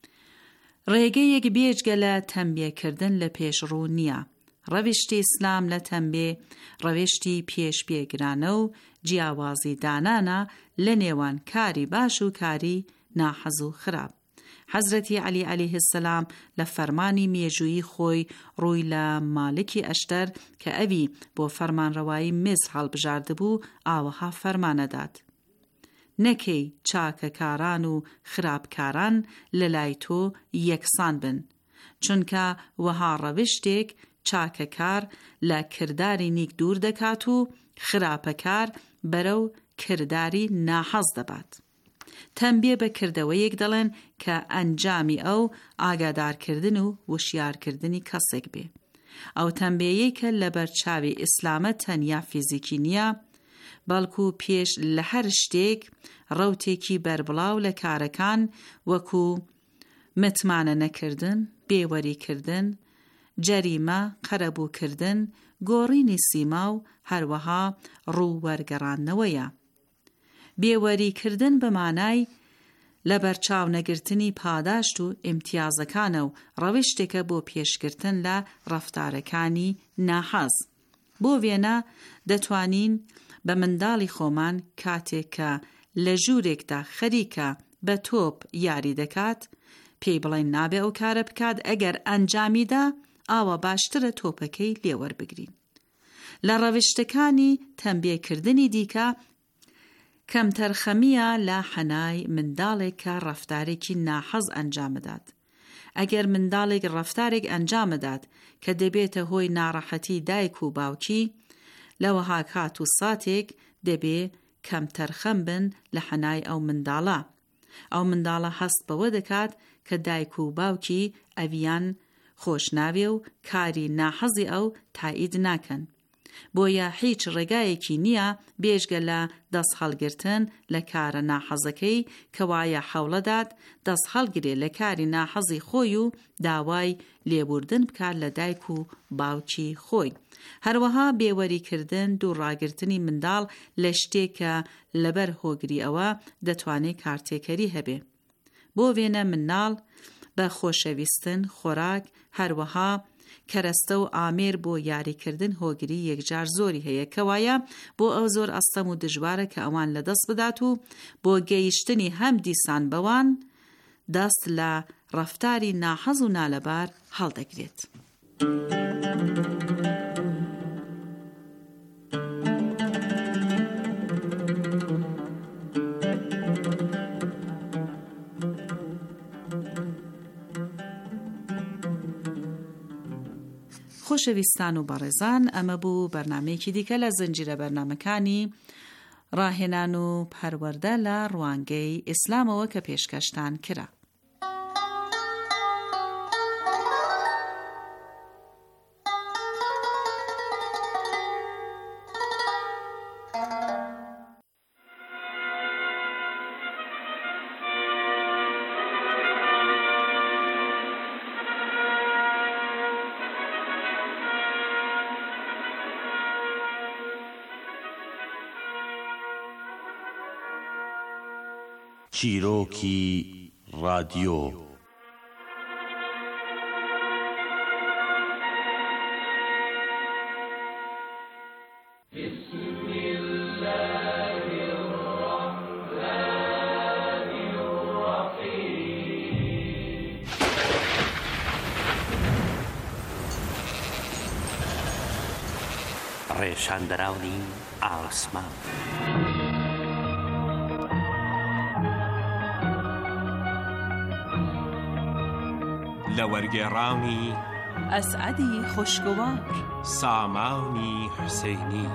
ڕێگەیەک بێجگە لە تەنبیهکردن لە پێشڕوو نییە. ڕەویشتی ئیسلام لە تەنبیه ڕەویشتی پێشبێگرانە و جیاوازی دانانە لە نێوان کاری باش و کاری ناحەز و خراپ. حەزرەتی عەلی عەلەیه السەلام لە فەرمانی مێژووی خۆی ڕووی لە مالکی ئەشتەر کە ئەوی بۆ فەرمانڕەوایی میسر هەڵبژاردبوو ئاوەها فەرمانەدات: نەکەی چاکەکاران و خراپکاران لە لای تۆ یەکسان بن، چونکە وەها ڕەوشتێک چاکەکار لە کرداری نیک دوور دەکات و خراپەکار بەرەو کرداری ناحەز دەبات. تەنبیه بە کردەوەیەک دەڵێن کە ئەنجامی ئەو ئاگادارکردن و وشیارکردنی کەسێک بێ. ئەو تەنبیهەیە کە لە بەرچاوی ئیسلامە تەنیا فیزیکی نییە، بەڵکو پێش لە هەر شتێک ڕەوتێکی بەربڵاو لە کارەکان وەکو متمانە نەکردن، بێوەریکردن، جەریمە، قەرەبووکردن، گۆڕینی سیما و هەروەها ڕوووەرگەڕاندنەوەیە. بێوەریکردن بە مانای لە بەرچاو نەگرتنی پاداشت و ئیمتیازەکانە و ڕەوشتێکە بۆ پێشگرتن لە ڕەفتارەکانی ناحەز. بۆ وێنە دەتوانین بە منداڵی خۆمان کاتێک کە لە ژوورێکدا خەریکە بە تۆپ یاری دەکات پێی بڵێن نابێ ئەو کارە بکات، ئەگەر ئەنجامیدا ئاوا باشترە تۆپەکەی لێوەربگرین. لە ڕەوشتەکانی تەنبیهکردنی دیکە کەمتەرخەمیە لە حەنای منداڵێک کە ڕەفتارێکی ناحەز ئەنجام بدات. ئەگەر منداڵێک ڕەفتارێک ئەنجامەدات کە دەبێتە هۆی ناڕەحەتی دایک و باوکی، لەوەها کات و ساتێک دەبێ کەمتەرخەم بن لە حەنای ئەو منداڵە. ئەو منداڵە هەست بەوە دەکات کە دایک و باوکی ئەڤیان خۆش ناوێ و کاری ناحەزی ئەو تایید ناکەن. بۆیە هیچ ڕێگایەکی نییە بێژگە لە دەست هەڵگرتن لە کارە ناحەزەکەی کە وایە حەوڵەدات دەست هەڵگرێ لە کاری ناحەزی خۆی و داوای لێبوردن بکات لە دایک و باوکی خۆی. هەروەها بێوەریکردن دووڕاگرتنی منداڵ لە شتێکە لەبەر هۆگری ئەوە دەتوانێت کارتێکەری هەبێ. بۆ وێنە مناڵ بە خۆشەویستن، خۆراک، هەروەها کەرەستە و ئامێر بۆ یاریکردن هۆگری یەکجار زۆری هەیە کەوایە بۆ ئەو زۆر ئەستەم و دژوارە کە ئەوان لەدەست بدات و بۆ گەیشتنی هەم دیسان بەوان دەست لە ڕەفتاری ناحەز و نالەبار هەڵدەگرێت. خۆشەویستان و بەڕێزان، ئەمە بوو بەرنامەیەکی دیکە لە زنجیرە بەرنامەکانی ڕاهێنان و پەروەردە لە ڕوانگەی ئیسلامەوە کە پێشکەشتان کرا. چیرۆکی رادیۆ. ڕێشاندەراونی ئاسمان. لە وەرگێڕانی ئەسعەدی خوشگوار، سامانی حوسێنی،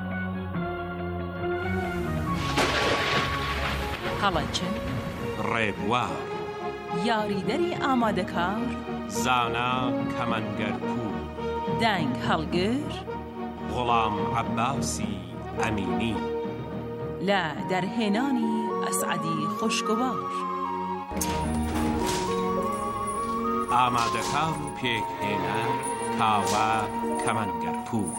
هەڵەچن، ڕێبوار، یاریدەری ئامادەکار، زانا کەمەنگەرپوو، دەنگ هەڵگر، غوڵام عەباسی ئەمینی. لە دەرهێنانی ئەسعەدی خوشگوار. ئامادەکار و پێکهێنەر کاوە کەمەنگەرپوو.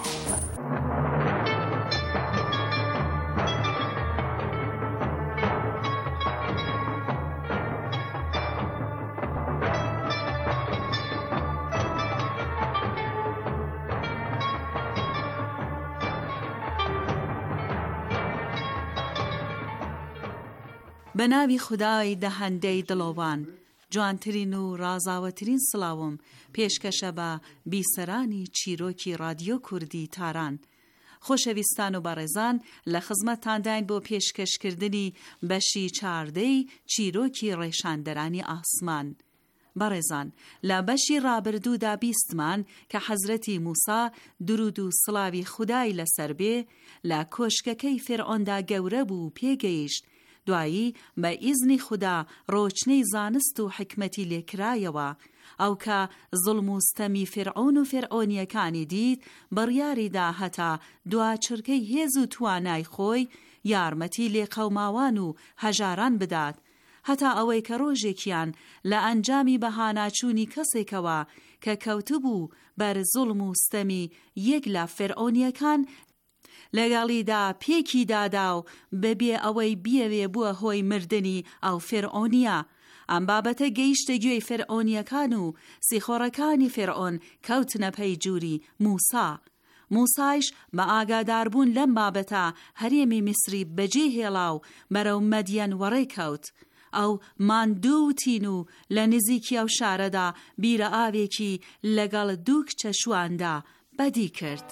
بە ناوی خودای دەهەندەی دڵۆوان، جوانترین و ڕازاوەترین سڵاوم پێشکەشە بە بیسەرانی چیرۆکی رادیۆ کوردی تاران. خۆشەویستان و بەڕێزان، لە خزمەتتانداین بۆ پێشکەشکردنی بەشی 14 چیرۆکی ڕێشاندەرانی ئاسمان. بەڕێزان، لە بەشی ڕابردوودا بیستمان کە حەزرەتی موسا درود و سڵاوی خودای لەسەر بێ لە کۆشکەکەی فێرعۆندا گەورە بوو و پێگەیشت. دوایی بە ئیزنی خوددا ڕۆچنەی زانست و حکمەتی لێکرایەوە. ئەو کە زوڵم و ستەمی فێرعۆن و فێرعۆنیەکانی دیت، بڕیاریدا هەتا دواچرکەی هێز و توانای خۆی یارمەتی لێ قەوماوان و هەژاران بدات، هەتا ئەوەی کە ڕۆژێکیان لە ئەنجامی بەهاناچوونی کەسێکەوە کە کەوتبوو بەر زوڵم و ستەمی یەک لە فێرعۆنیەکان لەگەڵیدا پێکی دادا و بەبێ ئەوەی بیەوێ بووە هۆی مردنی ئەو فێرعۆنیە. ئەم بابەتە گەیشتە گوێی فێرعۆنیەکان و سیخۆڕەکانی فێرعۆن کەوتنە پەیجووری موسا. موسایش بە ئاگاداربوون لەم بابەتە هەرێمی میسری بەجێ هێڵا و بەرەو مەدیەن وەڕێ کەوت. ئەو ماندوو تین و لە نزیکی ئەو شارەدا بیرە ئاوێکی لەگەڵ دوو کچە شواندا بەدی کرد.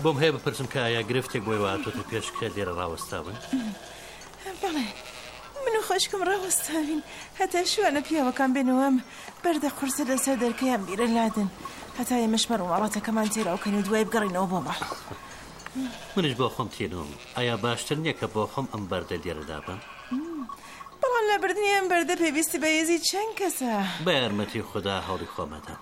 بۆم هەیە بپرسم کە ئایا گرفتێک بۆی وهاتۆتە پێش کە لێرە ڕاوەستاون؟ بەڵێ من و خۆشکم ڕاوەستاوین هەتا شوانە پیاوەکان بێنەوەم بەردە قورسە لەسەر دەرکەیان بیرە لادن هەتا ئێمەشمە ڕووماڵەتەکەمان تێراوکەن و دوای بگەڕینەوە بۆ ماڵ. منش بۆ خۆم تێنەوەم ئایا باشتر نییە کە بۆ خۆم ئەم بەردە لێرەدا بم؟ بەڵام لە بردننی ئەم بەردە پێویستی بە هێزی چەند کەسە؟ بە یارمەتی خوددا هەوڵی خۆمەدەم.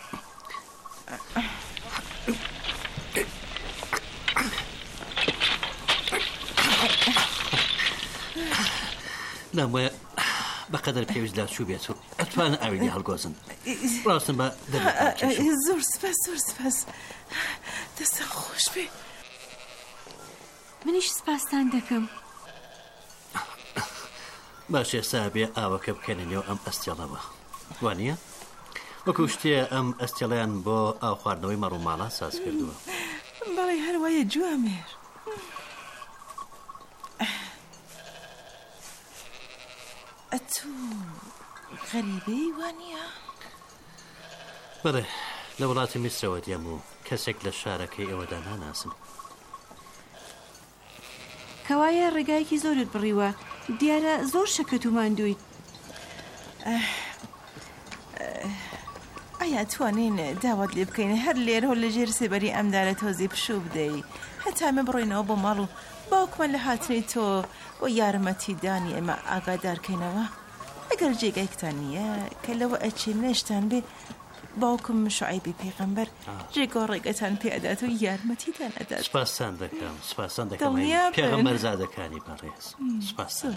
ناموێ بەقەدەر پێویست لاچوو بێت و ئەتوانە ئاویلی هەڵگۆزن. ڕاستم بە زۆر سپاس زۆر سپاس دەستە خۆش بێ. منیش سپاسان دەکەم. باش ئێستا بێ ئاوەکە بکەنە نێو ئەم ئەستێڵەوە وانە؟ وەکو شتێ ئەم ئەستێڵیان بۆ ئاو خواردنەوەی مەڕووماڵە ساز کردووە. بەڵێ هەروایە جوامێر. ئەتو غەریبەی وانە؟ بەڵێ لە وڵاتی میسرەوە دێم و کەسێک لە شارەکەی ئێوەدا ناناسم. کەوایە ڕێگایەکی زۆرت بڕیوە دیارە زۆر شەکەت و ماندوویت. ئایا توانین داوات لێ بکەین هەر لێرەوە لە ژێر سێبەری ئەمدارە تۆزی پشوو بدەی هەتا ئەمە بڕۆینەوە بۆ ماڵ و باوکمان لە هاتنی تۆ بۆ یارمەتیدانی ئێمە ئاگادارکەینەوە؟ ئەگەر جێگایکتان نییە کە لەوە ئەچێنەشتان بێ باوکم شعیبی پێغەمبەر جێگۆ ڕێگەتان پێ ئەدات و یارمەتیتان ئەدات. سپاسان دەکەم سپاسان دەکەم پێغەمبەرزادەکانی بەڕێز. سپاسان.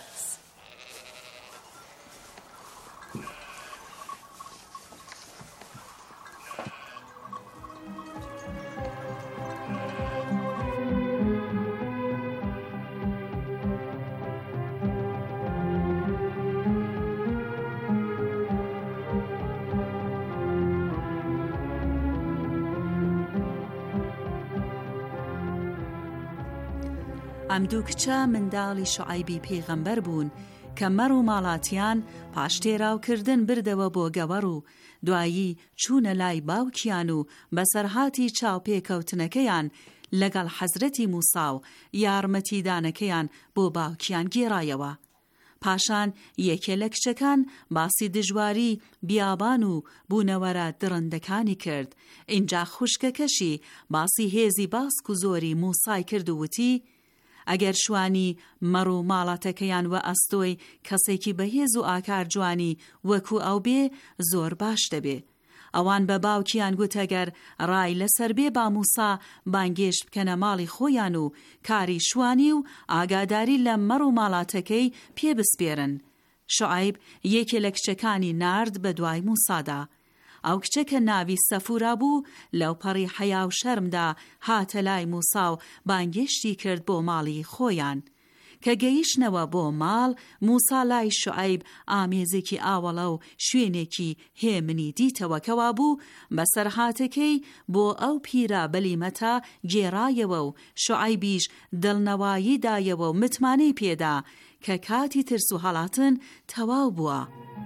ئەم دوو کچە منداڵی شعیبی پێغەمبەر بوون کە مەڕ و ماڵاتیان پاشتێراوکردن بردەوە بۆ گەوەڕ و دوایی چوونە لای باوکیان و بەسەرهاتی چاوپێکەوتنەکەیان لەگەڵ حەزرەتی موسا و یارمەتیدانەکەیان بۆ باوکیان گێڕایەوە. پاشان یەکێ لە کچەکان باسی دژواری بیابان و بوونەوەرە درڕندەکانی کرد. اینجا خوشکەکەشی باسی هێزی باسک و زۆری موسای کرد و وتی ئەگەر شوانی مەڕ و ماڵاتەکەیان وە ئەستۆی کەسێکی بەهێز و ئاکار جوانی وەکو ئەو بێ زۆر باش دەبێ. ئەوان بە باوکیان گوتەگەر ڕای لەسەر بێ با موسا بانگێشت بکەنە ماڵی خۆیان و کاری شوانی و ئاگاداری لە مەڕ و ماڵاتەکەی پێ بسپێرن. شعیب یەکێ لە کچەکانی نارد بە دوای موسادا. ئەو کچە کە ناوی سەفورا بوو لەو پەڕی حەیا و شەرمدا هاتە لای موسا و بانگێشتی کرد بۆ ماڵی خۆیان. کە گەیشتنەوە بۆ ماڵ موسا لای شعیب ئامێزێکی ئاوەڵە و شوێنێکی هێمنی دیتەوە کەوا بوو بەسەرهاتەکەی بۆ ئەو پیرە بەلیمەتە گێڕایەوە و شعیبیش دڵنەوایی دایەوە و متمانەی پێدا کە کاتی ترس و هەڵاتن تەواو بووە.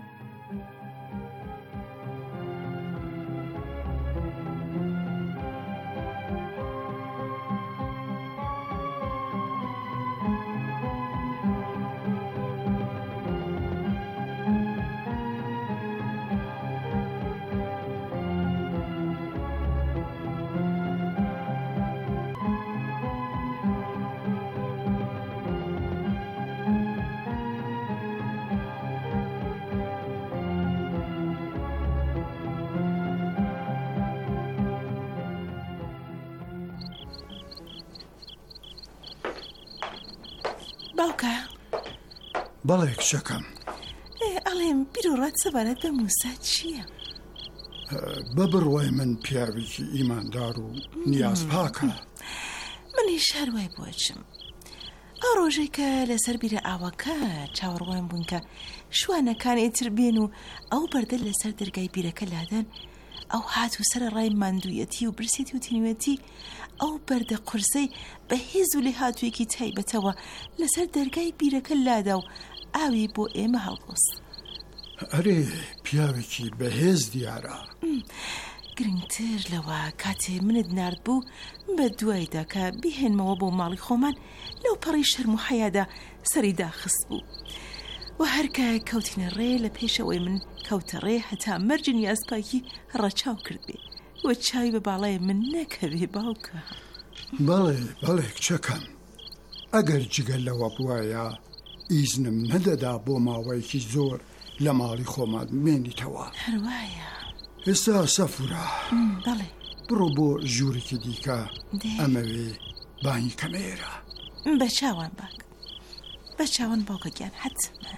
باوکە بەڵێ کچەکەم ئەڵێم بیرۆڕات سەبارەت بە موسا چییە؟ بە بڕوای من پیاوێکی ئیماندار و نیاز پاکە. منیش هەروای بۆچم ئەو ڕۆژەی کە لەسەر بیرە ئاوەکە چاوەڕوان بوون کە شوانەکانی تر بێن و ئەو بەردە لەسەر دەرگای بیرەکە لادەن ئەو هات و سەر ڕای ماندوویەتی و برسێتی و تینوێتی ئەو بەردە قورسەی بە هێز و لێ هاتوویەکی تایبەتەوە لەسەر دەرگای بیرەکە لادا و ئاوی بۆ ئێمە هەڵگۆست. ئەرێ پیاوێکی بەهێز دیارە. گرنگتر لەوە کاتێ منت نارد بوو بە دوایدا کە بیهێنمەوە بۆ ماڵی خۆمان لەو پەڕی شەرم و حەیادا سەری داخست بوو و هەرکە کەوتینە ڕێ لە پێشەوەی من کەوتە ڕێ هەتا مەرجی نیازپاکی ڕەچاو کرد بێ وە چاوی بە باڵای من نەکەوێ باوکە. بەڵێ کچەکەم، ئەگەر جگەل لەوە بوایە ئیزنم نەدەدا بۆ ماوەیەکی زۆر لە ماڵی خۆمان بمێنیتەوە. هەروایە. ئێستا سەفورە بەڵێ بڕۆ بۆ ژوورێکی دیکە ئەمەوێ بانی کەمێرە. بە چاوان باک، بە چاوان باوکە گیان حتمە.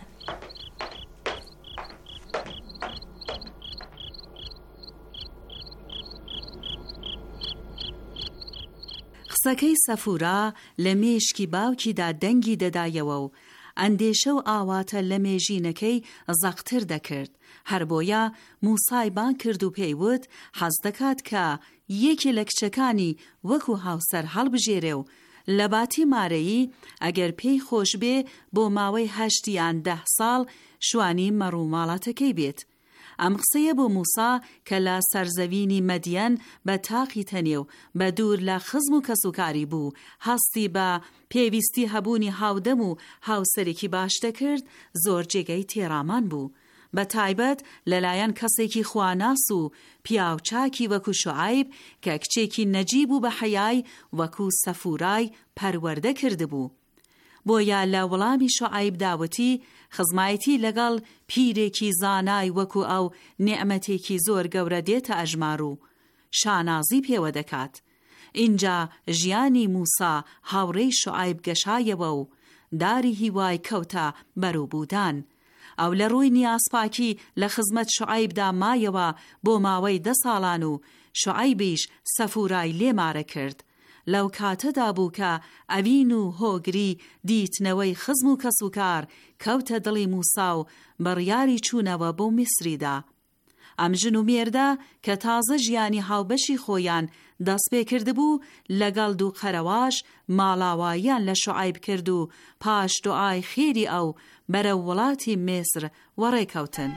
قسەکەی سەفورا لە مێشکی باوکیدا دەنگی دەدایەوە و ئەندێشە و ئاواتە لە مێژینەکەی زەقتر دەکرد. هەر بۆیە موسای بان کرد و پێیوت حەز دەکات کە یەکی لە کچەکانی وەکو هاوسەر هەڵبژێرێ و لە باتی مارەیی ئەگەر پێی خۆش بێ بۆ ماوەی 8 یان 10 ساڵ شوانی مەڕووماڵاتەکەی بێت. ئەم قسەیە بۆ موسا کە لە سەرزەوینی مەدیەن بە تاقی تەنێ و بە دوور لە خزم و کەسوکاری بوو هەستی بە پێویستی هەبوونی هاودەم و هاوسەرێکی باش دەکرد زۆر جێگەی تێرامان بوو، بە تایبەت لەلایەن کەسێکی خواناس و پیاوچاکی وەکو شوعایب کە کچێکی نەجیب و بە حەیای وەکو سەفورای پەروەردە کرد بوو. بۆیە لە وەڵامی شوعایب داوەتی خزمایەتی لەگەڵ پیرێکی زانای وەکو ئەو نێعمەتێکی زۆر گەورە دێتە ئەژمار و شانازی پێوە دەکات. اینجا ژیانی موسا هاوڕێی شوعایب گەشایەوە و داری هیوای کەوتە بەرووبوودان. ئەو لە ڕووی نیازپاکی لە خزمەت شوعایبدا مایەوە بۆ ماوەی 10 ساڵان و شوعایبیش سەفورای لێمارە کرد. لەو کاتەدا بوو کە ئەوین و هۆگری دیتنەوەی خزم و کەسوکار کەوتە دڵی موسا و بڕیاری چوونەوە بۆ میسریدا. ئەم ژن و مێردە کە تازە ژیانی هاوبەشی خۆیان دەست پێ کردبوو لەگەڵ دوو قەرەواش ماڵاواییان لە شوعایب کرد و پاش دوعای خێری ئەو بەرە وڵاتی میسر وەڕێکەوتن.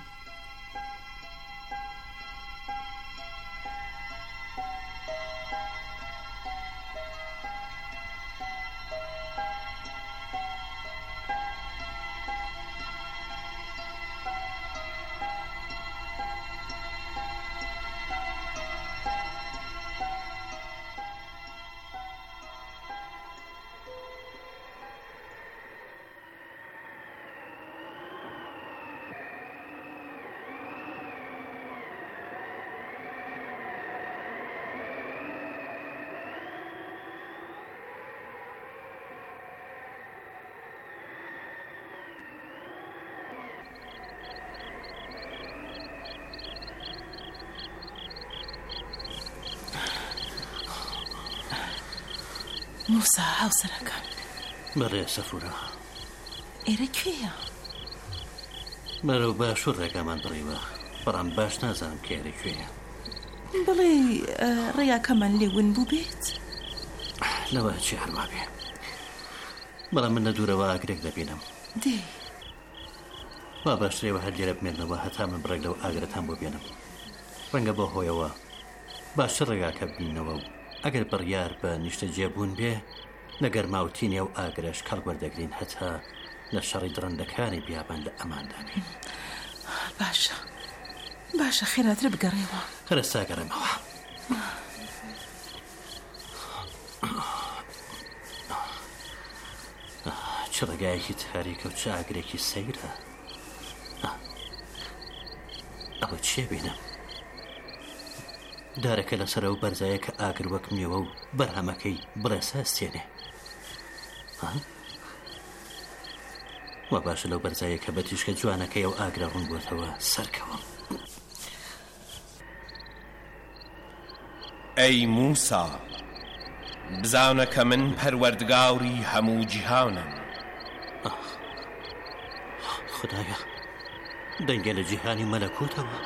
موسا هاوسەرەکان بەڕێ سەفورە ئێرە کوێیە؟ بەرەو باشوور ڕێگامان بڕیوە، بەڵام باش نازانم کێرە کوێیە. بڵێ ڕێیاکەمان لێون بوو بێت لەوە چی هەروا بێ، بەڵام من لە دوورەوە ئاگرێک دەبینم. دێ وا باشترێوە هەر لێرە بمێنەوە هەتا من بڕێک لەو ئاگرەتان بۆ بێنم. ڕەنگە بۆ هۆیەوە باشتر ڕێگاکە ببینەوە و ئەگەر بڕیار بە نیشتە جێبوون بێ لەگەر ماوتینێ و ئاگرەش کەڵ وەردەگرین هەتا لە شەڕی درەندەکانی بیابان لە ئەماندانین. باشە خێراتر بگەڕێەوە. هەرەستا گەڕێمەوە. چ ڕێگایەکی تاریکە و چ ئاگرێکی سەیرە. ئەوە چێ بینم؟ دارەکە لەسەر و بەرزایە کە ئاگر وەک میوە و بەرهەمەکەی بڵێسە ئەستێنێ. وە باشە لەو بەرزایە کە بە تیشکە جوانەکەی ئەو ئاگرە ڕوون بۆتەوە سەرکەوە. ئەی موسا، بزانە کە من پەروەردگاری هەموو جیهانم. خدایە دەنگە لە جیهانی مەلەکوتەوە.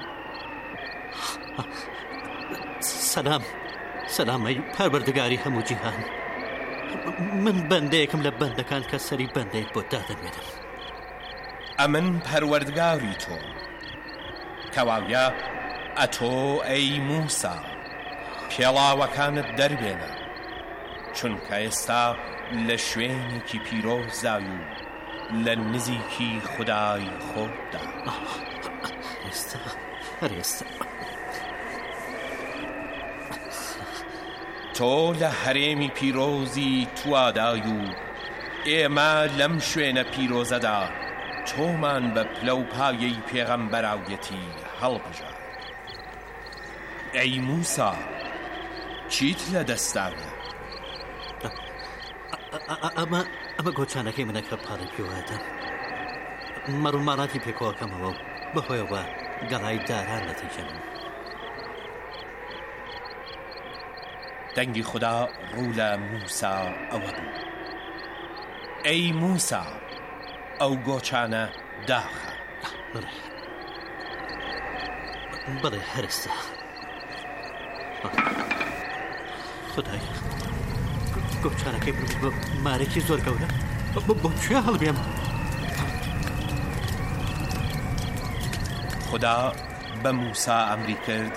سەلام ئەی پەروەردگاری هەموو جیهان. من بەندەیەکم لە بەندەکان کە سەری بەندەیەک بۆ دادەمێنم. ئەمن پەروەردگاری تۆ کەواویە ئەتۆ ئەی موسا پێڵاوەکانت دەربێنە، چونکە ئێستا لە شوێنێکی پیرۆزای و لە نزیکی خودای خۆتدا. تۆ لە هەرێمی پیرۆزی توادای و ئێمە لەم شوێنە پیرۆزەدا تۆمان بە پلە و پایەی پێغەمبەراویەتی هەڵبژار. ئەی موسا چیت لە دەستانە؟ ئەمە گۆچانەکەی منە کە پارەی پێوەدەم، مەڕووماناتی پێکۆکەمەوە بەهۆیەوە گەڵای داران نەتیجەم. دەنگی خوددا ڕوو لە موسا ئەوە بوو: ئەی موسا ئەو گۆچانە داخە. بەڵێ هەرستا خدای گۆچانەکەی بە مارێکی زۆر گەورە بۆ کوێ هەڵبێم؟ خوددا بە موسا ئەمری کرد: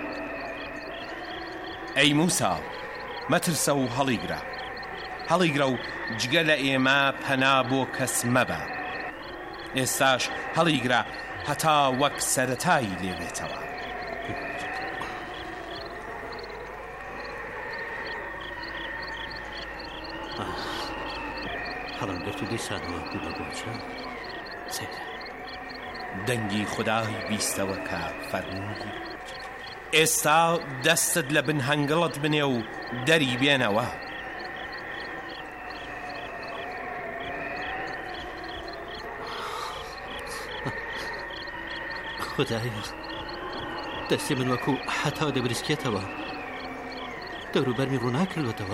ئەی موسا مەترسە و هەڵیگرە و جگە لە ئێمە پەنا بۆ کەس مەبە. ئێستاش هەڵیگرە هەتا وەک سەرەتایی لێبێتەوە. هەڵم گرت و دیسانەوە بوو بە گۆچان. دەنگی خودای بیستەوە کە فەرمووی: ئێستا دەستت لە بن هەنگڵت بنێ و دەری بێنەوە. خدایە دەستی من وەکو حەتا دەبریسکێتەوە، دەوروبەرمی ڕووناکردوێتەوە.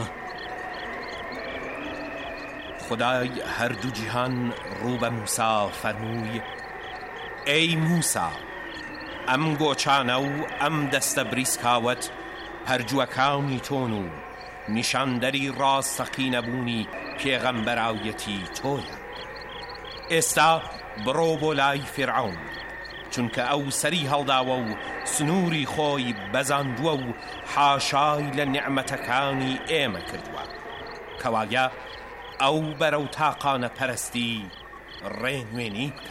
خدای هەردوو جیهان ڕوو بە موسا فەرمووی: ئەی موسا ئەم گۆچانە و ئەم دەستە بریسکاوت پەرجووەکانی تۆن و نیشاندەری ڕاستەقینەبوونی پێغەمبەراویەتی تۆیە. ئێستا بڕۆ بۆ لای فیرعەون، چونکە ئەو سەری هەڵداوە و سنووری خۆی بەزاندووە و حاشای لە نیعمەتەکانی ئێمە کردووە، کەوایە ئەو بەرەو تاقانە پەرستی ڕێنوێنی بکە.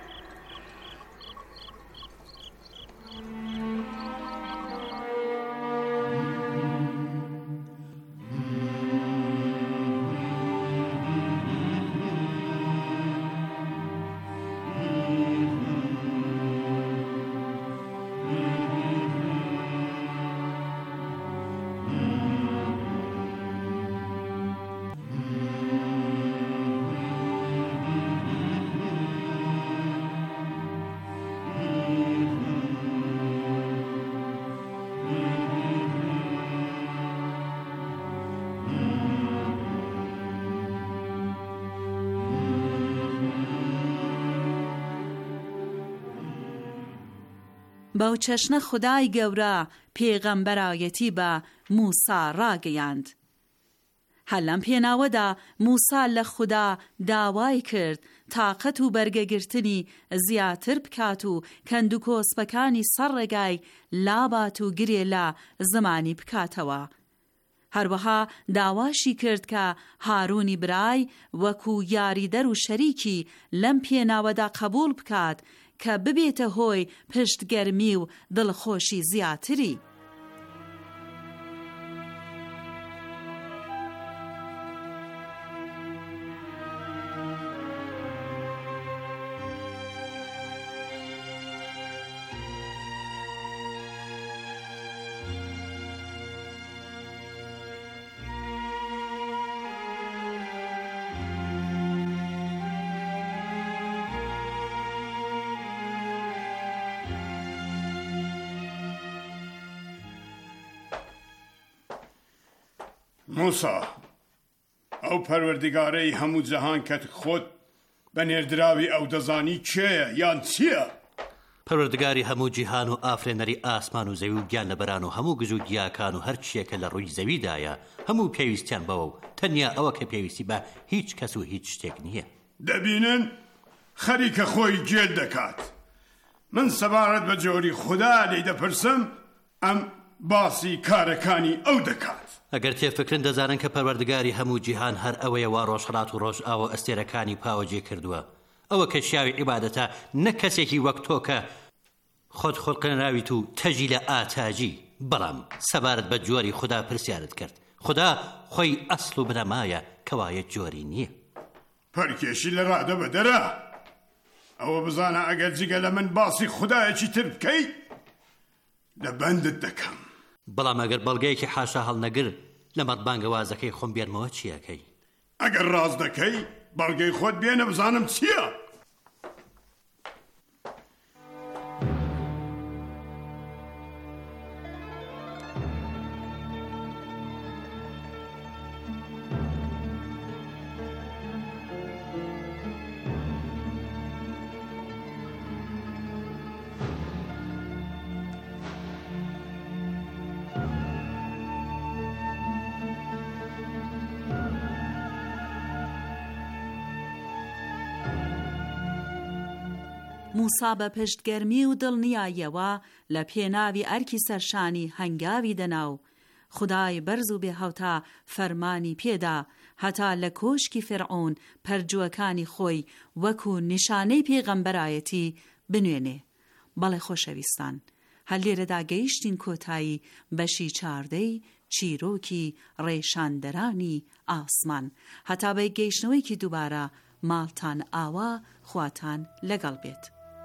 بەو چەشنە خودای گەورە پێغەمبەرایەتی بە موسا ڕاگەیاند. هەر لەم پێناوەدا موسا لە خوددا داوای کرد تاقەت و بەرگەگرتنی زیاتر بکات و کەند و کۆسپەکانی سەر ڕێگای لابات و گرێ لە زمانی بکاتەوە. هەروەها داواشی کرد کە هارونی برای وەکو یاریدەر و شەریکی لەم پێناوەدا قبول بکات کە ببێتە هۆی پشتگەرمی و دڵخۆشی زیاتری. موسا ئەو پەروەردگارەی هەموو جەهان کە خۆت بە نێردراوی ئەو دەزانی کێیە یان چییە؟ پەروەردگاری هەموو جیهان و ئافرێنەری ئاسمان و زەوی و گیان لەبەران و هەموو گز و گیاکان و هەر چیەکە لە ڕووی زەویدایە هەموو پێویستیان بەوە و تەنیا ئەوە کە پێویستی بە هیچ کەس و هیچ شتێک نییە. دەبینن خەریکە خۆی گێل دەکات، ئەوە کە خۆی گێل دەکات. ئەوە کە خۆی گێل دەکات. ئەوە کە خۆی گێل دەکات. ئەوە کە خۆی گێل دەکات. ئەوە کە خۆی گێل دەکات. من سەبارەت بە جۆری خوددا لێی دەپرسم ئەم باسی کارەکانی ئەو دەکات. ئەگەر تێفکرن دەزانن کە پەروەردگاری هەموو جیهان هەر ئەوەیە وا ڕۆژهەڵات و ڕۆژ ئاوە ئەستێرەکانی پاوەجێ کردووە. ئەوە کە شیاوی عیبادەتە، نەک کەسێکی وەک تۆ کە خۆت خۆڵقەنراویت و تەژی لە ئاتاجی. بەڵام سەبارەت بە جۆری خوددا پرسیارت کرد. خوددا خۆی ئەسڵ و بنەمایە کەوایە جۆری نییە. پەرکێشی لە ڕادە بەدەرە. ئەوە بزانە ئەگەر جگە لە من باسی خودایەکی تر بکەی لە بەندت دەکەم. بەڵام ئەگەر بەڵگەیەکی حاشا هەڵنەگر لە مەتبانگەوازەکەی خۆم بێنمەوە چیەکەی؟ ئەگەر ڕاز دەکەی بەڵگەی خۆت بێنە بزانم چییە. موسا بە پشتگەرمی و دڵنیاییەوە لە پێناوی ئەرکی سەرشانی هەنگاوی دەناو. خودای بەرز و بێهەوتا فەرمانی پێدا هەتا لە کۆشکی فێرعۆن پەرجووەکانی خۆی وەکو نیشانەی پێغەمبەرایەتی بنوێنێ. بەڵێ خۆشەویستان، هەر لێرەدا گەیشتین کۆتایی بەشی 14 چیرۆکی ڕێشاندەرانی ئاسمان. هەتا بە گەیشتنەوەیکی دووبارە ماڵتان ئاوا، خواتان لەگەڵ بێت.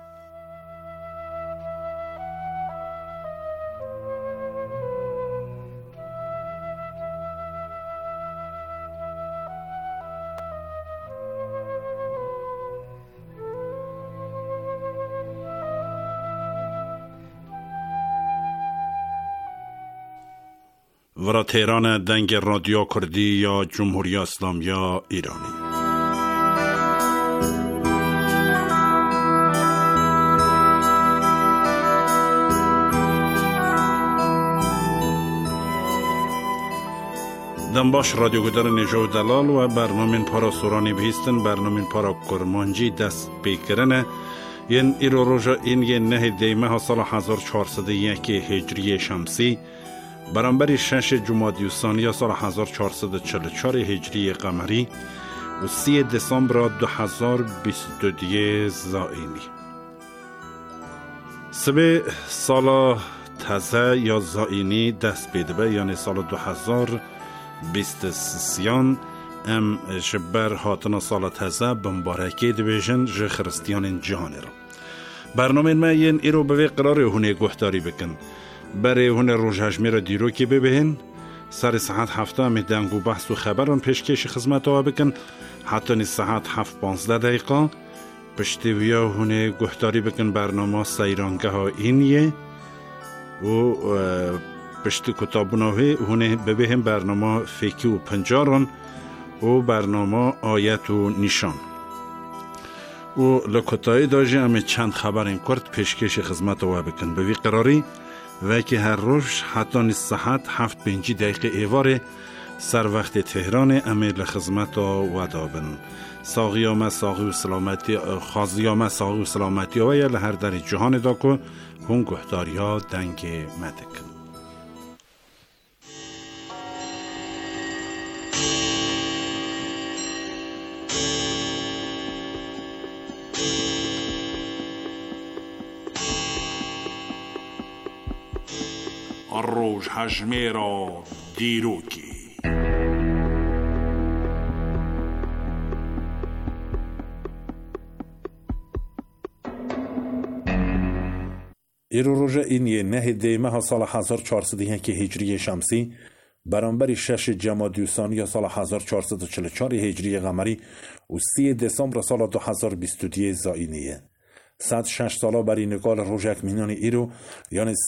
ورا تهران دنگ رادیو کردی یا جمهوری اسلامی یا ایرانی. دنباش رادیو گدر نجو دلال و برنامه پارا سورانی بهیستن برنامه پارا کرمانجی دست بیکرنه ین ایرو روژا این یه نه دیمه ها سال 1401 هجری شمسی برانبری 6 جمادی الثانی سال 1444 هجری قمری و 3 دسامبر 2022 زائینی. سبه سال تازه یا زائینی دست بیده یعنی سال 2023 ام شبر هاتنا سال تازه بمبارکی دویژن ج خرستیان جهانی را. برنامه ما این ایرو به قرار هونه گفتاری بکن. برای هونه روژهجمی را دیرو که ببهن سر ساعت 7 دنگ و بحث و خبران پیشکش خدمت ها بکن حتی نی ساعت 7-15 دقیقه پشتی ویا هونه گفتاری بکن برنامه سیرانگه ها اینیه و پشتی کتابوناوی هونه ببهن برنامه فیکی و پنجاران و برنامه آیت و نشان و لکتای داجی همه چند خبر این کرد پیشکش خدمت ها بکن به وی قراری و که هر روز حتی نیست ساعت 7-5 دقیقه ایواره سر وقت تهران امیل خدمت و دابن ساقیامه ساقی و سلامتی خازیامه ساقی و سلامتی و یا لهر در جهان دا که هون گهداری ها دنگ مدک. روز حجمه را دیروکی ایرو روژه این یه نه دیمه ها سال 1401 هجری شمسی برانبری 6 جمادی الثانی سال 1444 هجری قمری و 3 دسامبر سال 2022 زائینیه. 106 ساله بری نگال روژک مینان ایرو یعنی